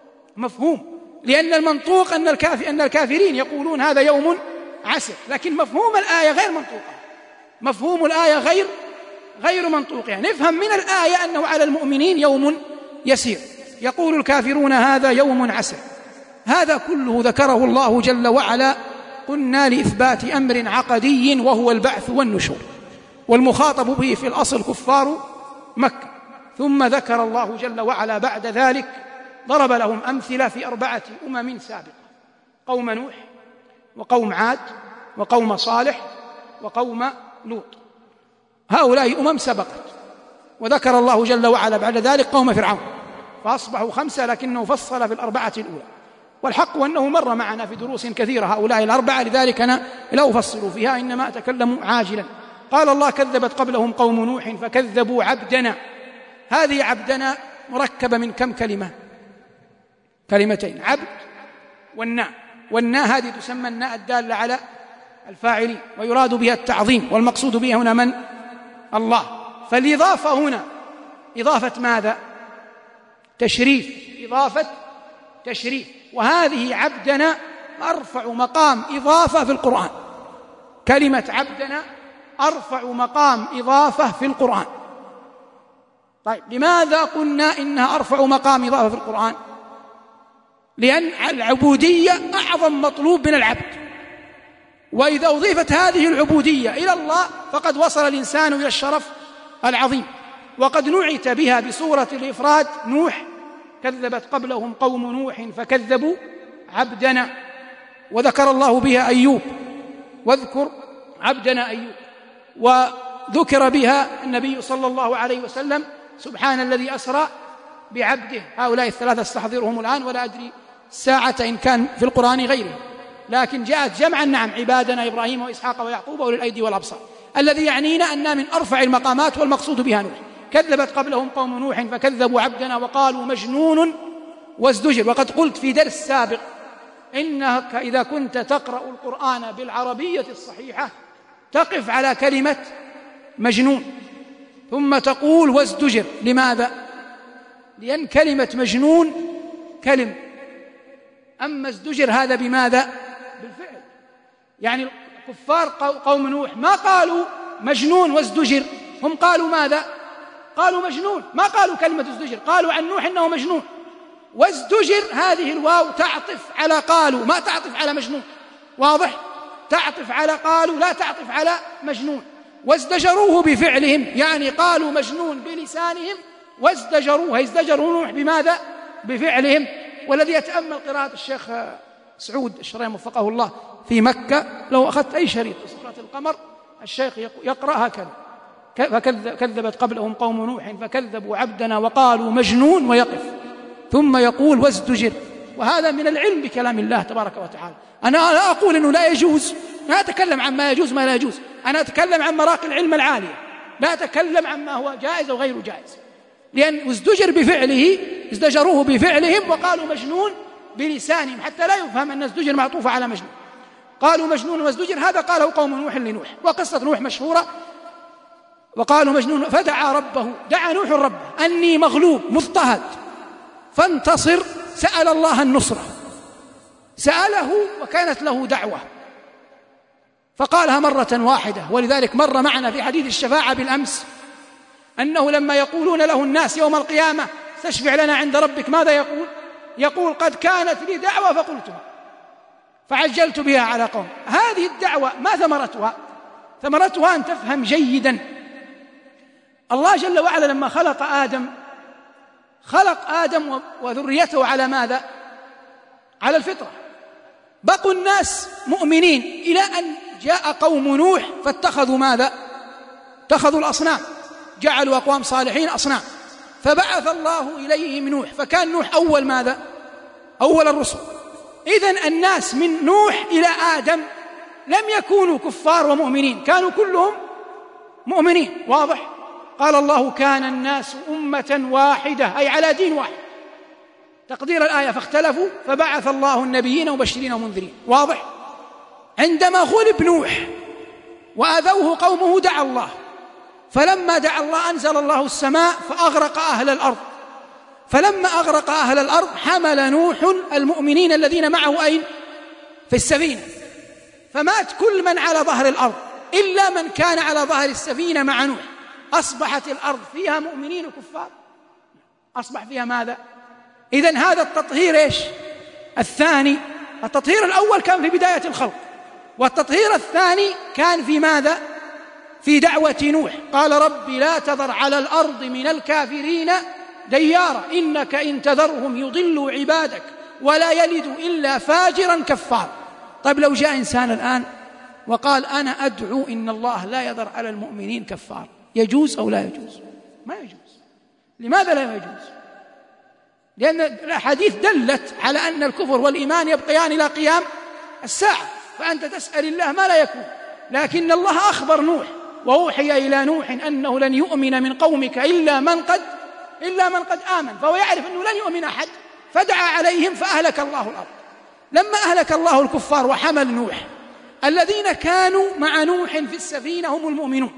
مفهوم، لأن المنطوق أن الكافرين يقولون هذا يوم عسر، لكن مفهوم الآية غير منطوقة. مفهوم الآية غير منطوق. يعني نفهم من الآية أنه على المؤمنين يوم يسير، يقول الكافرون هذا يوم عسر. هذا كله ذكره الله جل وعلا قلنا لإثبات أمر عقدي وهو البعث والنشور، والمخاطب به في الأصل كفار مكة. ثم ذكر الله جل وعلا بعد ذلك، ضرب لهم أمثلة في 4 أمم سابقة: قوم نوح، وقوم عاد، وقوم صالح، وقوم لوط. هؤلاء أمم سبقت. وذكر الله جل وعلا بعد ذلك قوم فرعون، فأصبحوا 5، لكنه فصل في 4 الأولى. والحق أنه مر معنا في دروس كثيرة هؤلاء 4، لذلك أنا لا أفصل فيها، إنما أتكلم عاجلا. قال الله: كذبت قبلهم قوم نوح فكذبوا عبدنا. هذه عبدنا مركبة من كم كلمة؟ كلمتين: عبد والناء. والناء هذه تسمى الناء الدالة على الفاعلين، ويراد بها التعظيم، والمقصود بها هنا من؟ الله. فالإضافة هنا إضافة ماذا؟ تشريف، إضافة تشريف. وهذه عبدنا أرفع مقام إضافة في القرآن. كلمة عبدنا أرفع مقام إضافة في القرآن. طيب، لماذا قلنا إنها أرفع مقام إضافة في القرآن؟ لأن العبودية أعظم مطلوب من العبد، وإذا أضيفت هذه العبودية إلى الله فقد وصل الإنسان إلى الشرف العظيم. وقد نعت بها بصورة الإفراد: نوح، كذبت قبلهم قوم نوح فكذبوا عبدنا. وذكر الله بها أيوب: واذكر عبدنا أيوب. وذكر بها النبي صلى الله عليه وسلم: سبحان الذي أسرى بعبده. هؤلاء الثلاثة استحضرهم الآن، ولا أدري الساعة إن كان في القرآن غيره، لكن جاءت جمعا. نعم، عبادنا إبراهيم وإسحاق ويعقوب وأولي الأيدي والأبصار. الذي يعنينا أن من أرفع المقامات، والمقصود بها نوح. كذبت قبلهم قوم نوح فكذبوا عبدنا وقالوا مجنون وازدجر. وقد قلت في درس سابق إنك إذا كنت تقرأ القرآن بالعربية الصحيحة تقف على كلمة مجنون ثم تقول وازدجر. لماذا؟ لأن كلمة مجنون كلمة، أما ازدجر هذا بماذا؟ بالفعل. يعني كفار قوم نوح ما قالوا مجنون وازدجر، هم قالوا ماذا؟ قالوا مجنون، ما قالوا كلمة ازدجر. قالوا عن نوح إنه مجنون. وازدجر هذه الواو تعطف على قالوا، ما تعطف على مجنون. واضح؟ تعطف على قالوا، لا تعطف على مجنون. وازدجروه بفعلهم، يعني قالوا مجنون بلسانهم، وازدجروه، ازدجروا نوح بماذا؟ بفعلهم. والذي يتأمل قراءة الشيخ سعود الشريم وفقه الله في مكة، لو أخذت أي شريط في سورة القمر الشيخ يقرأ هكذا: كذبت قبلهم قوم نوح فكذبوا عبدنا وقالوا مجنون، ويقف ثم يقول وازدجر. وهذا من العلم بكلام الله تبارك وتعالى. أنا لا أقول أنه لا يجوز، لا أتكلم عن ما يجوز ما لا يجوز، أنا أتكلم عن مراقي العلم العالية، لا أتكلم عن ما هو جائز أو غير جائز. لأن ازدجر بفعله، ازدجروه بفعلهم وقالوا مجنون بلسانهم، حتى لا يفهم أن ازدجر معطوفة على مجنون. قالوا مجنون وازدجر، هذا قاله قوم نوح لنوح، وقصة نوح مشهورة. وقالوا مجنون، فدعا ربه، دعا نوح ربه أني مغلوب مضطهد فانتصر، سأل الله النصرة، سأله وكانت له دعوة فقالها مرة واحدة. ولذلك مر معنا في حديث الشفاعة بالأمس أنه لما يقولون له الناس يوم القيامة استشفع لنا عند ربك، ماذا يقول قد كانت لي دعوة فقلتها فعجلت بها على قوم. هذه الدعوة ما ثمرتها؟ ثمرتها أن تفهم جيدا، الله جل وعلا لما خلق آدم وذريته على ماذا؟ على الفطرة. بقوا الناس مؤمنين إلى أن جاء قوم نوح فاتخذوا ماذا؟ اتخذوا الأصنام، جعلوا أقوام صالحين أصنام، فبعث الله إليهم نوح، فكان نوح أول ماذا؟ أول الرسل. إذن الناس من نوح إلى آدم لم يكونوا كفار ومؤمنين، كانوا كلهم مؤمنين. واضح؟ قال الله كان الناس أمة واحدة، أي على دين واحد. تقدير الآية فاختلفوا فبعث الله النبيين مبشرين ومنذرين. واضح؟ عندما غلب نوح وآذوه قومه دعا الله، فلما دعا الله أنزل الله السماء فأغرق أهل الأرض، فلما أغرق أهل الأرض حمل نوح المؤمنين الذين معه أين؟ في السفينة، فمات كل من على ظهر الأرض إلا من كان على ظهر السفينة مع نوح. أصبحت الأرض فيها مؤمنين وكفار، أصبح فيها ماذا؟ إذن هذا التطهير إيش؟ الثاني. التطهير الأول كان في بداية الخلق، والتطهير الثاني كان في ماذا؟ في دعوة نوح. قال رب لا تذر على الأرض من الكافرين ديارا إنك إن تذرهم يضلوا عبادك ولا يلدوا إلا فاجرا كفار. طيب لو جاء إنسان الآن وقال أنا أدعو إن الله لا يذر على المؤمنين كفار، يجوز أو لا يجوز؟ ما يجوز. لماذا لا يجوز؟ لأن الأحاديث دلت على أن الكفر والإيمان يبقيان إلى قيام الساعة، فأنت تسأل الله ما لا يكون. لكن الله أخبر نوح وأوحي إلى نوح أنه لن يؤمن من قومك إلا من قد آمن، فهو يعرف أنه لن يؤمن أحد، فدعا عليهم فأهلك الله الأرض. لما أهلك الله الكفار وحمل نوح، الذين كانوا مع نوح في السفينة هم المؤمنون.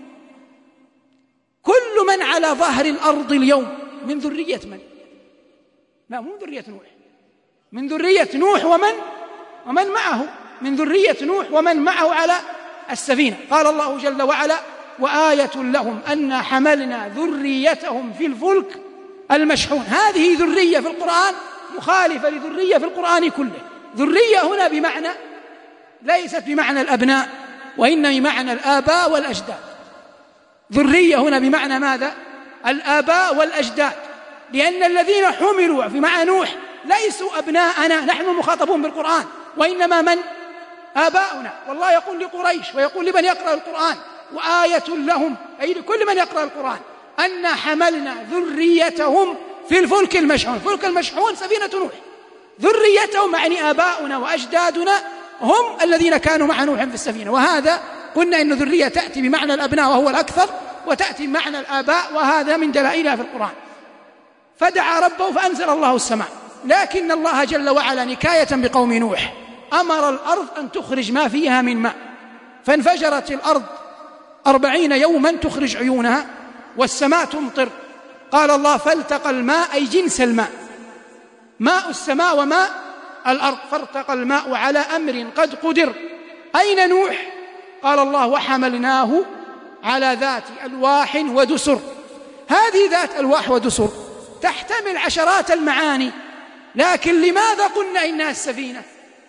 كل من على ظهر الأرض اليوم من ذرية من؟ لا، مو ذرية نوح، من ذرية نوح ومن معه، من ذرية نوح ومن معه على السفينة. قال الله جل وعلا وآية لهم أن حملنا ذريتهم في الفلك المشحون. هذه ذرية في القرآن مخالفة لذرية في القرآن كله. ذرية هنا بمعنى ليست بمعنى الأبناء، وإنما بمعنى الآباء والأجداد. ذرية هنا بمعنى ماذا؟ الآباء والأجداد، لأن الذين حملوا في مع نوح ليسوا أبناءنا نحن المخاطبون بالقرآن، وإنما من؟ آباؤنا. والله يقول لقريش ويقول لمن يقرأ القرآن وآية لهم، أي لكل من يقرأ القرآن، أن حملنا ذريتهم في الفلك المشحون. الفلك المشحون سفينة نوح. ذريتهم يعني آباؤنا وأجدادنا هم الذين كانوا مع نوح في السفينة. وهذا قلنا إن ذرية تأتي بمعنى الأبناء وهو الأكثر، وتأتي بمعنى الآباء، وهذا من دلائلها في القرآن. فدعا ربه فأنزل الله السماء. لكن الله جل وعلا نكاية بقوم نوح أمر الأرض أن تخرج ما فيها من ماء، فانفجرت الأرض 40 يوما تخرج عيونها، والسماء تمطر. قال الله فالتقى الماء، أي جنس الماء، ماء السماء وماء الأرض، فارتقى الماء على أمر قد قدر. أين نوح؟ قال الله وحملناه على ذات ألواح ودسر. هذه ذات ألواح ودسر تحتمل عشرات المعاني، لكن لماذا قلنا إنها السفينة؟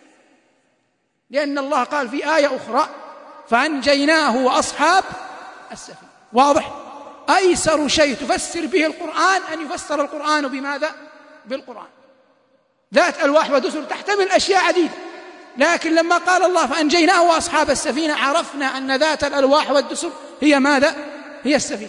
لأن الله قال في آية أخرى فأنجيناه وأصحاب السفينة. واضح؟ أيسر شيء تفسر به القرآن أن يفسر القرآن بماذا؟ بالقرآن. ذات ألواح ودسر تحتمل أشياء عديدة، لكن لما قال الله فأنجيناه وأصحاب السفينة عرفنا أن ذات الألواح والدسر هي ماذا؟ هي السفينة.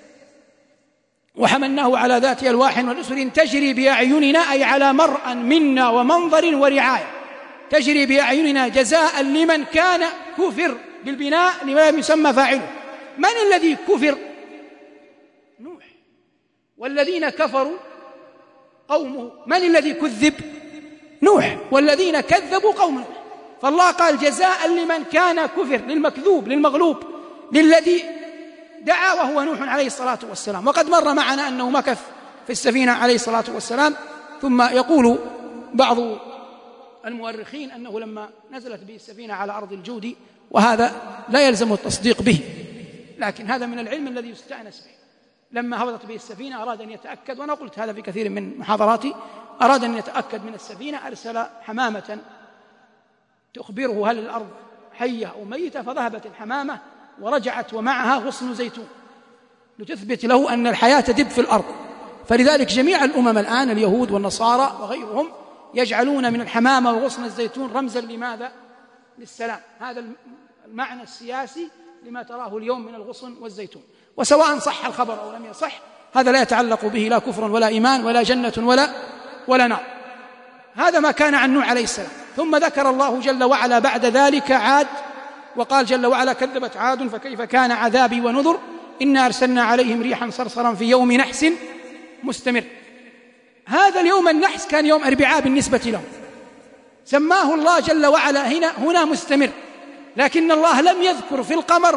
وحملناه على ذات ألواح ودسر تجري بأعيننا، أي على مرأى منا ومنظر ورعاية، تجري بأعيننا جزاء لمن كان كفر، بالبناء لما يسمى فاعله. من الذي كفر؟ نوح. والذين كفروا قومه. من الذي كذب؟ نوح. والذين كذبوا قوم نوح. فالله قال جزاء لمن كان كفر، للمكذوب للمغلوب للذي دعا وهو نوح عليه الصلاة والسلام. وقد مر معنا أنه مكث في السفينة عليه الصلاة والسلام، ثم يقول بعض المؤرخين أنه لما نزلت به السفينة على أرض الجود، وهذا لا يلزم التصديق به، لكن هذا من العلم الذي يستأنس به. لما هبطت به السفينة أراد أن يتأكد، وأنا قلت هذا في كثير من محاضراتي، أراد أن يتأكد من السفينة، أرسل حمامة تخبره هل الأرض حية أو ميتة، فذهبت الحمامة ورجعت ومعها غصن زيتون لتثبت له أن الحياة تدب في الأرض. فلذلك جميع الأمم الآن، اليهود والنصارى وغيرهم، يجعلون من الحمامة وغصن الزيتون رمزا لماذا؟ للسلام. هذا المعنى السياسي لما تراه اليوم من الغصن والزيتون. وسواء صح الخبر أو لم يصح، هذا لا يتعلق به لا كفر ولا إيمان ولا جنة ولا نار. هذا ما كان عن نوح عليه السلام. ثم ذكر الله جل وعلا بعد ذلك عاد، وقال جل وعلا كذبت عاد فكيف كان عذابي ونذر إنا أرسلنا عليهم ريحا صرصرا في يوم نحس مستمر. هذا اليوم النحس كان يوم أربعاء بالنسبة لهم، سماه الله جل وعلا هنا مستمر، لكن الله لم يذكر في القمر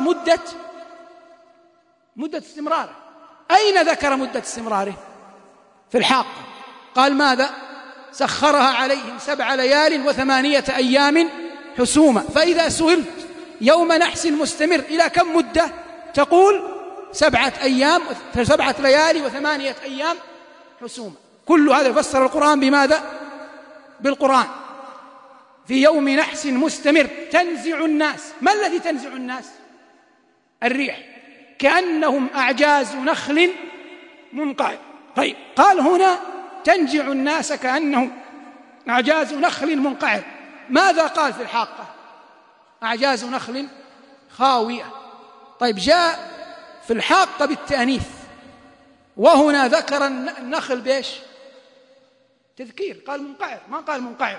مدة استمراره. أين ذكر مدة استمراره؟ في الحاقة قال ماذا؟ سخرها عليهم 7 ليال و8 أيام حسوما. فإذا سئلت يوم نحس مستمر إلى كم مدة؟ تقول 7 أيام 7 ليالي و8 أيام حسوما. كل هذا يفسر القرآن بماذا؟ بالقرآن. في يوم نحس مستمر تنزع الناس. ما الذي تنزع الناس؟ الريح، كأنهم أعجاز نخل منقعر. طيب، قال هنا تنزع الناس كأنهم أعجاز نخل منقعر. ماذا قال في الحاقة؟ أعجاز نخل خاوية. طيب، جاء في الحاقة بالتأنيث، وهنا ذكر النخل بإيش؟ تذكير، قال منقعر، ما قال منقعر.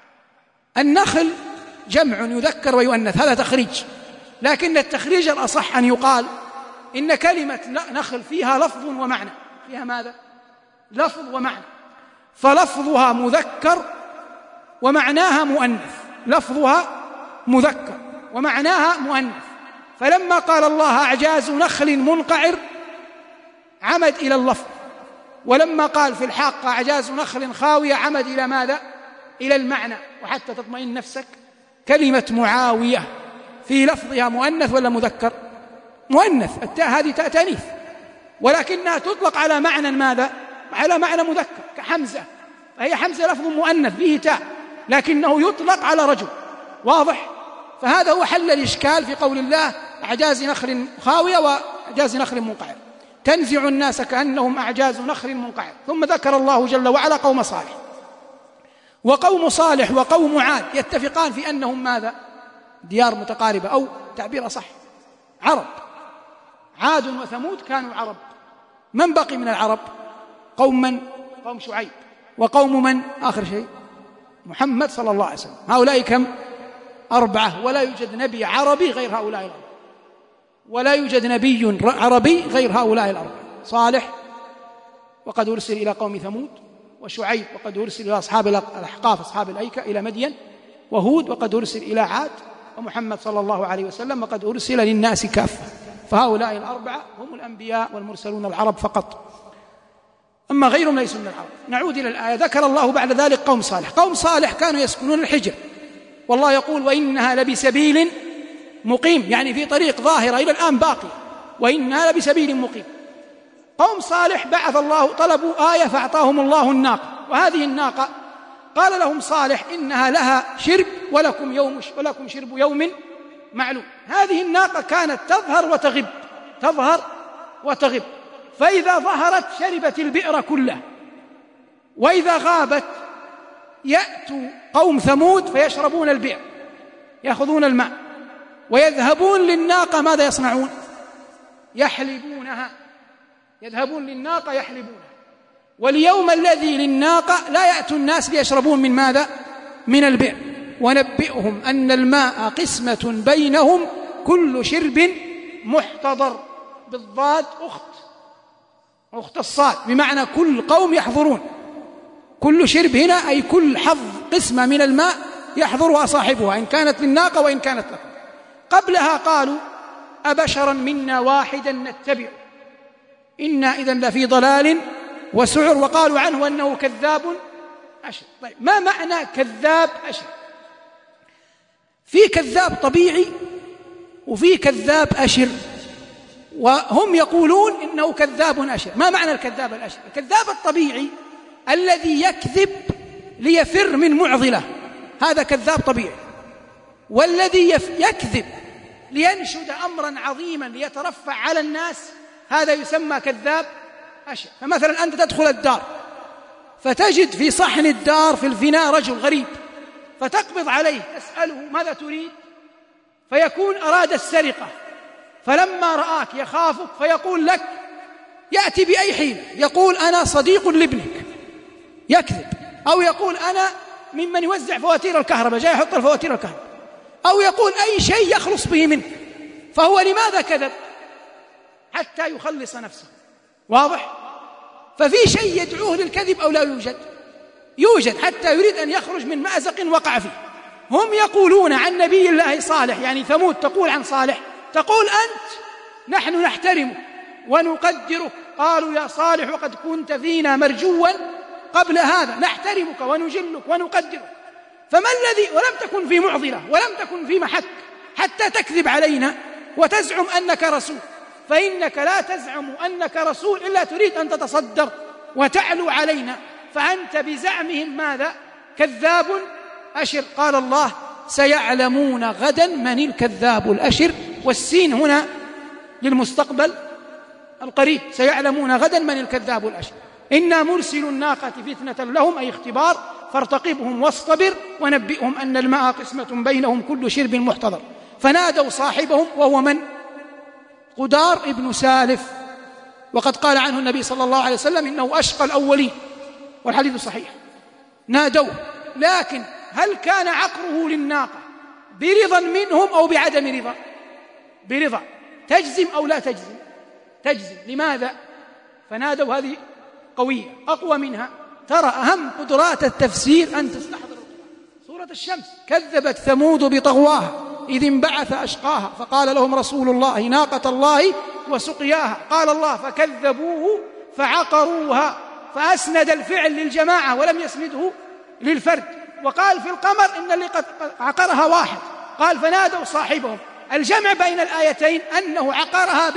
النخل جمع يذكر ويؤنث، هذا تخريج، لكن التخريج الأصح أن يقال إن كلمة نخل فيها لفظ ومعنى. فيها ماذا؟ لفظ ومعنى. فلفظها مذكر ومعناها مؤنث، لفظها مذكر ومعناها مؤنث. فلما قال الله أعجاز نخل منقعر عمد إلى اللفظ، ولما قال في الحاقة أعجاز نخل خاوية عمد إلى ماذا؟ إلى المعنى. وحتى تطمئن نفسك، كلمة معاوية في لفظها مؤنث ولا مذكر؟ مؤنث، التاء هذه تاء تانيث، ولكنها تطلق على معنى ماذا؟ على معنى مذكر، كحمزة، فهي حمزة لفظ مؤنث فيه تاء، لكنه يطلق على رجل. واضح؟ فهذا هو حل الإشكال في قول الله أعجاز نخل خاوية وأعجاز نخل منقعر. تنزع الناس كأنهم أعجاز نخل منقعر. ثم ذكر الله جل وعلا قوم صالح. وقوم صالح وقوم عاد يتفقان في أنهم ماذا؟ ديار متقاربة، أو تعبير أصح عرب. عاد وثمود كانوا عرب. من بقي من العرب؟ قوم من؟ قوم شعيب. وقوم من؟ آخر شيء محمد صلى الله عليه وسلم. هؤلاء كم؟ 4. ولا يوجد نبي عربي غير هؤلاء الأربعة، ولا يوجد نبي عربي غير هؤلاء الأربعة. صالح وقد أرسل إلى قوم ثمود، وشعيب وقد أرسل إلى أصحاب الأحقاف أصحاب الأيكة إلى مدين، وهود وقد أرسل إلى عاد، ومحمد صلى الله عليه وسلم وقد أرسل للناس كافة. فهؤلاء الأربعة هم الأنبياء والمرسلون العرب فقط، أما غيرهم ليسوا من العرب. نعود إلى الآية. ذكر الله بعد ذلك قوم صالح. قوم صالح كانوا يسكنون الحجر، والله يقول وإنها لبسبيل مقيم، يعني في طريق ظاهرة إلى الآن باقي، وإنها لبسبيل مقيم. قوم صالح بعث الله، طلبوا آية فأعطاهم الله الناقة، وهذه الناقة قال لهم صالح إنها لها شرب ولكم شرب يوم معلوم. هذه الناقة كانت تظهر وتغب، فإذا ظهرت شربت البئر كله، وإذا غابت يأتوا قوم ثمود فيشربون البئر، يأخذون الماء، ويذهبون للناقة. ماذا يصنعون؟ يحلبونها. يذهبون للناقة يحلبونها. واليوم الذي للناقة لا يأتوا الناس ليشربون من ماذا؟ من البئر. ونبئهم أن الماء قسمة بينهم كل شرب محتضر، بالضاد أخت الصاد، بمعنى كل قوم يحضرون. كل شرب هنا أي كل حظ قسمة من الماء يحضرها صاحبها إن كانت للناقة وإن كانت لكم. قبلها قالوا أبشرا منا واحدا نتبعه إنا إذن لفي ضلال وسعر، وقالوا عنه أنه كذاب أشر. طيب ما معنى كذاب أشر؟ في كذاب طبيعي وفي كذاب أشر، وهم يقولون إنه كذاب أشر. ما معنى الكذاب الأشر؟ الكذاب الطبيعي الذي يكذب ليفر من معضلة، هذا كذاب طبيعي. والذي يكذب لينشد أمرا عظيما ليترفع على الناس، هذا يسمى كذاب أشر. فمثلا أنت تدخل الدار فتجد في صحن الدار في الفناء رجل غريب، فتقبض عليه تسأله ماذا تريد؟ فيكون أراد السرقة، فلما رآك يخافك فيقول لك، يأتي بأي حيلة، يقول أنا صديق لابنك، يكذب. أو يقول أنا ممن يوزع فواتير الكهرباء، جاي يحط الفواتير الكهرباء. أو يقول أي شيء يخلص به منك. فهو لماذا كذب؟ حتى يخلص نفسه. واضح؟ ففي شيء يدعوه للكذب أو لا يوجد؟ يوجد، حتى يريد أن يخرج من مأزق وقع فيه. هم يقولون عن نبي الله صالح، يعني ثمود تقول عن صالح، تقول أنت نحن نحترمك ونقدرك. قالوا يا صالح وقد كنت فينا مرجوا قبل هذا، نحترمك ونجلك ونقدرك. فما الذي، ولم تكن في معضلة ولم تكن في محك حتى تكذب علينا وتزعم أنك رسول. فإنك لا تزعم أنك رسول إلا تريد أن تتصدر وتعلو علينا، فأنت بزعمهم ماذا؟ كذاب أشر. قال الله سيعلمون غدا من الكذاب الأشر، والسين هنا للمستقبل القريب، سيعلمون غدا من الكذاب الأشر. إنا مرسل الناقة فتنة لهم، أي اختبار، فارتقبهم واصطبر ونبئهم أن الماء قسمة بينهم كل شرب محتضر. فنادوا صاحبهم وهو من؟ قدار ابن سالف، وقد قال عنه النبي صلى الله عليه وسلم إنه أشقى الأولين، والحديث صحيح. نادوه، لكن هل كان عقره للناقة برضا منهم أو بعدم رضا؟ برضا. تجزم أو لا تجزم؟ تجزم. لماذا؟ فنادوا، هذه قوية أقوى منها. ترى أهم قدرات التفسير أن تستحضر سورة الشمس. كذبت ثمود بطغواها إذ انبعث أشقاها فقال لهم رسول الله ناقة الله وسقياها. قال الله فكذبوه فعقروها، فأسند الفعل للجماعة ولم يسنده للفرد. وقال في القمر إن اللي قد عقرها واحد. قال فنادوا صاحبهم. الجمع بين الآيتين أنه عقرها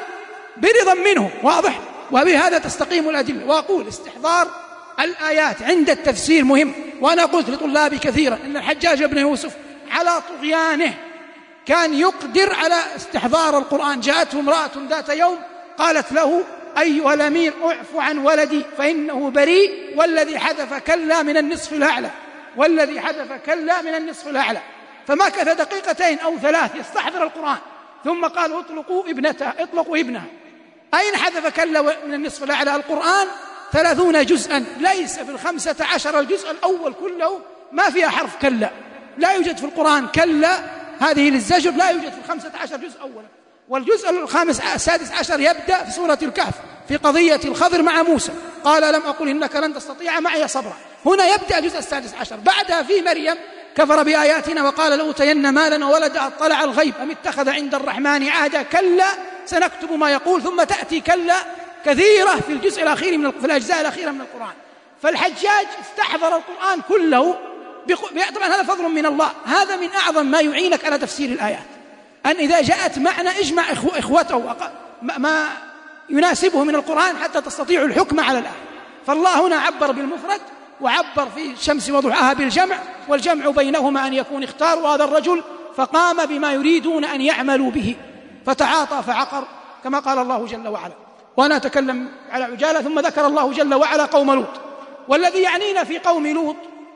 برضا منه. واضح؟ وبهذا تستقيم الأدلة. وأقول استحضار الآيات عند التفسير مهم. وأنا قلت لطلابي كثيرا إن الحجاج بن يوسف على طغيانه كان يقدر على استحضار القرآن. جاءته امرأة ذات يوم قالت له أيها الأمير أعف عن ولدي فإنه بريء، والذي حذف كلا من النصف الأعلى، والذي حذف كلا من النصف الأعلى. فمكث دقيقتين أو ثلاث يستحضر القرآن، ثم قال اطلقوا ابنها. أين حذف كلا من النصف الأعلى؟ القرآن 30 جزءا، ليس في 15 الجزء الأول كله ما فيها حرف كلا. لا يوجد في القرآن كلا هذه للزجر، لا يوجد في 15 جزء أولا. والجزء السادس عشر يبدأ في سورة الكهف في قضية الخضر مع موسى، قال لم أقل إنك لن تستطيع معي صبرا. هنا يبدأ الجزء السادس عشر. بعدها في مريم كفر بآياتنا وقال لأوتين مالا وولدا اطلع الغيب أم اتخذ عند الرحمن عهدا كلا سنكتب ما يقول. ثم تأتي كلا كثيرة في الجزء الأخير في الأجزاء الأخيرة من القرآن. فالحجاج استحضر القرآن كله طبعا هذا فضل من الله. هذا من أعظم ما يعينك على تفسير الآيات، أن إذا جاءت معنى اجمع إخوته ما يناسبه من القرآن حتى تستطيع الحكم على الآية. فالله هنا عبر بالمفرد وعبر في الشمس وضحاها بالجمع، والجمع بينهما أن يكون اختار هذا الرجل فقام بما يريدون أن يعملوا به فتعاطى فعقر كما قال الله جل وعلا. وأنا أتكلم على عجالة. ثم ذكر الله جل وعلا قوم لوط. والذي يعنينا في قوم لوط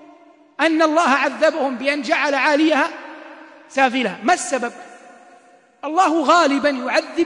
أن الله عذبهم بأن جعل عاليها سافلها. ما السبب؟ الله غالبا يعذب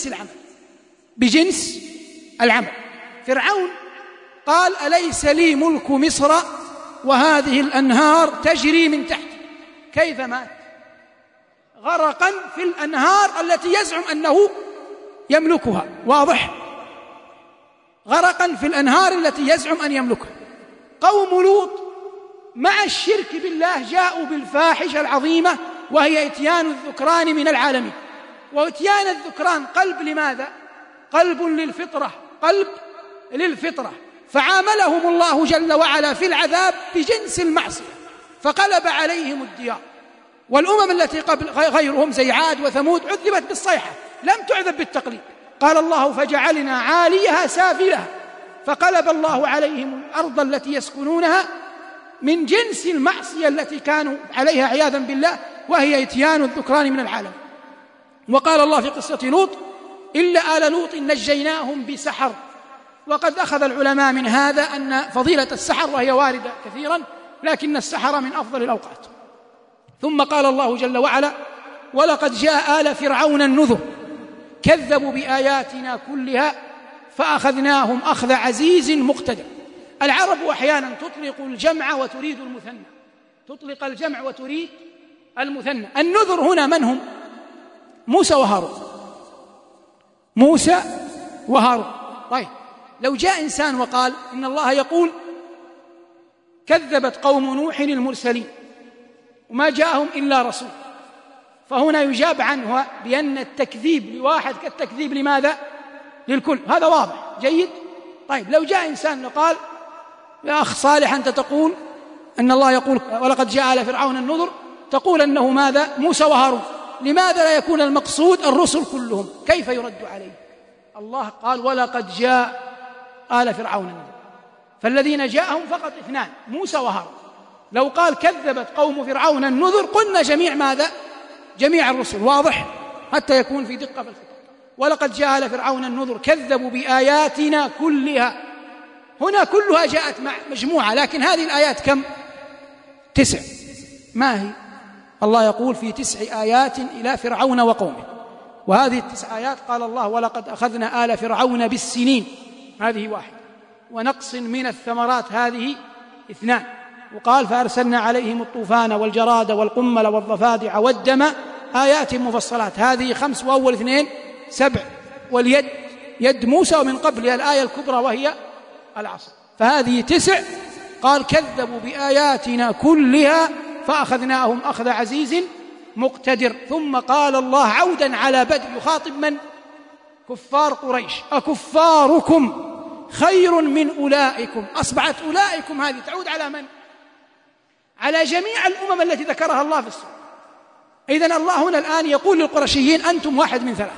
بجنس العمل. فرعون قال أليس لي ملك مصر وهذه الأنهار تجري من تحت. كيف مات؟ غرقا في الأنهار التي يزعم أنه يملكها. واضح؟ غرقا في الأنهار التي يزعم أن يملكها. قوم لوط مع الشرك بالله جاءوا بالفاحشة العظيمة وهي إتيان الذكران من العالمين. وإتيان الذكران قلب لماذا؟ قلب للفطرة، قلب للفطرة، فعاملهم الله جل وعلا في العذاب بجنس المعصية فقلب عليهم الديار. والأمم التي قبل غيرهم زي عاد وثمود عذبت بالصيحة، لم تعذب بالتقليد. قال الله فجعلنا عاليها سافلها فقلب الله عليهم الأرض التي يسكنونها من جنس المعصية التي كانوا عليها عياذا بالله، وهي إتيان الذكران من العالم. وقال الله في قصة لوط إلا آل لوط نجيناهم بسحر. وقد أخذ العلماء من هذا أن فضيلة السحر وهي واردة كثيرا، لكن السحر من أفضل الأوقات. ثم قال الله جل وعلا ولقد جاء آل فرعون النذر كذبوا بآياتنا كلها فأخذناهم أخذ عزيز مقتدر. العرب أحيانا تطلق الجمع وتريد المثنى، تطلق الجمع وتريد المثنى. النذر هنا من هم؟ موسى وهارون، موسى وهارون. طيب لو جاء إنسان وقال إن الله يقول كذبت قوم نوح المرسلين وما جاءهم إلا رسول، فهنا يجاب عنه بأن التكذيب لواحد كالتكذيب لماذا؟ للكل. هذا واضح جيد. طيب لو جاء إنسان وقال يا أخ صالح أنت تقول أن الله يقول ولقد جاء آل فرعون النذر، تقول أنه ماذا؟ موسى وهارون، لماذا لا يكون المقصود الرسل كلهم؟ كيف يرد عليه؟ الله قال ولقد جاء آل فرعون النذر، فالذين جاءهم فقط اثنان موسى وهارون. لو قال كذبت قوم فرعون النذر قلنا جميع ماذا؟ جميع الرسل. واضح حتى يكون في دقة في الخطاب. ولقد جاء آل فرعون النذر كذبوا بآياتنا كلها. هنا كلها جاءت مع مجموعة، لكن هذه الآيات كم؟ 9. ما هي؟ الله يقول في 9 آيات إلى فرعون وقومه، وهذه 9 آيات قال الله ولقد أخذنا آل فرعون بالسنين، هذه 1، ونقص من الثمرات هذه 2، وقال فأرسلنا عليهم الطوفان والجراد والقمل والضفادع والدم آيات مفصلات، هذه 5 وأول 2 7، واليد يد موسى ومن قبلها الآية الكبرى وهي العصا، فهذه 9. قال كذبوا بآياتنا كلها فأخذناهم أخذ عزيز مقتدر. ثم قال الله عودا على بدر يخاطب من؟ كفار قريش أكفاركم خير من أولئكم. أصبحت أولئكم هذه تعود على من؟ على جميع الأمم التي ذكرها الله في السورة. إذن الله هنا الآن يقول للقرشيين أنتم واحد من 3،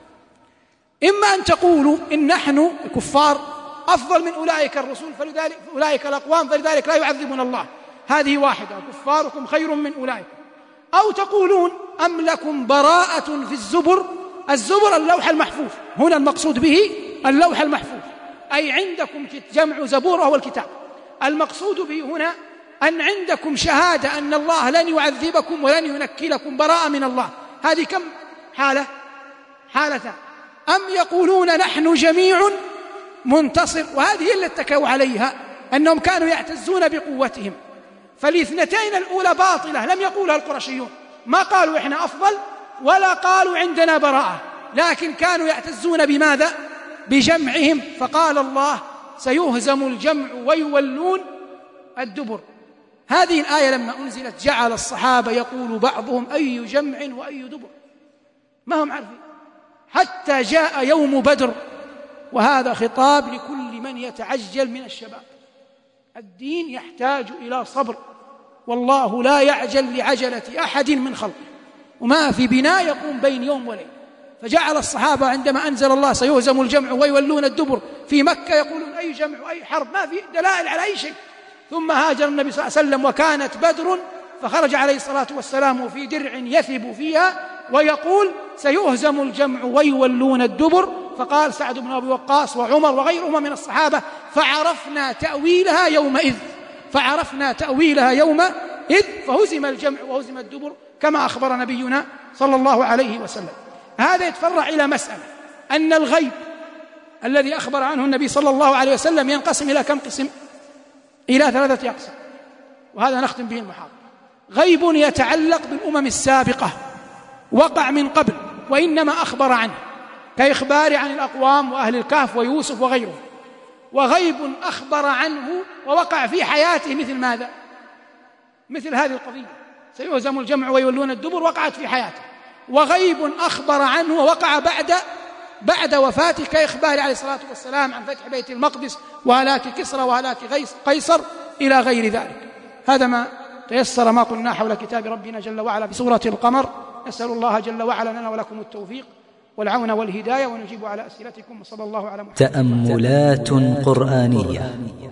إما أن تقولوا إن نحن كفار أفضل من أولئك الرسل فلذلك أولئك الأقوام فلذلك لا يعذبون الله، هذه واحدة كفاركم خير من أولئك، أو تقولون أم لكم براءة في الزبر. الزبر اللوح المحفوظ، هنا المقصود به اللوح المحفوظ، أي عندكم جمع زبور وهو الكتاب. المقصود به هنا أن عندكم شهادة أن الله لن يعذبكم ولن ينكلكم، براءة من الله. هذه كم حالة؟ حالتان. أم يقولون نحن جميع منتصر، وهذه اللي اتكوا عليها أنهم كانوا يعتزون بقوتهم، فالاثنتين الأولى باطلة لم يقولها القرشيون، ما قالوا إحنا أفضل ولا قالوا عندنا براءة، لكن كانوا يعتزون بماذا؟ بجمعهم. فقال الله سيهزم الجمع ويولون الدبر. هذه الآية لما أنزلت جعل الصحابة يقول بعضهم أي جمع وأي دبر، ما هم عارفين، حتى جاء يوم بدر. وهذا خطاب لكل من يتعجل من الشباب. الدين يحتاج إلى صبر، والله لا يعجل لعجلة أحد من خلقه، وما في بناء يقوم بين يوم وليل. فجعل الصحابة عندما أنزل الله سيهزم الجمع ويولون الدبر في مكة يقولون أي جمع وأي حرب، ما في دلائل على أي شيء. ثم هاجر النبي صلى الله عليه وسلم وكانت بدر، فخرج عليه الصلاة والسلام في درع يثب فيها ويقول سيهزم الجمع ويولون الدبر. فقال سعد بن أبي وقاص وعمر وغيرهما من الصحابة فعرفنا تأويلها يومئذ، فعرفنا تأويلها يومئذ، فهزم الجمع وهزم الدبر كما أخبر نبينا صلى الله عليه وسلم. هذا يتفرع إلى مسألة أن الغيب الذي أخبر عنه النبي صلى الله عليه وسلم ينقسم إلى كم قسم؟ إلى 3 أقسام، وهذا نختم به المحاضرة. غيب يتعلق بالأمم السابقة وقع من قبل وإنما أخبر عنه، كإخبار عن الأقوام وأهل الكهف ويوسف وغيره. وغيب أخبر عنه ووقع في حياته مثل ماذا؟ مثل هذه القضية سيهزم الجمع ويولون الدبر وقعت في حياته، وغيب أخبر عنه ووقع بعد وفاته كإخبار عليه الصلاة والسلام عن فتح بيت المقدس وهلاك كسرى وهلاك قيصر إلى غير ذلك. هذا ما تيسر ما قلنا حول كتاب ربنا جل وعلا بسورة القمر. نسأل الله جل وعلا لنا ولكم التوفيق والعون والهداية، ونجيب على أسئلتكم، وصلى الله على محمد.
تأملات قرآنية.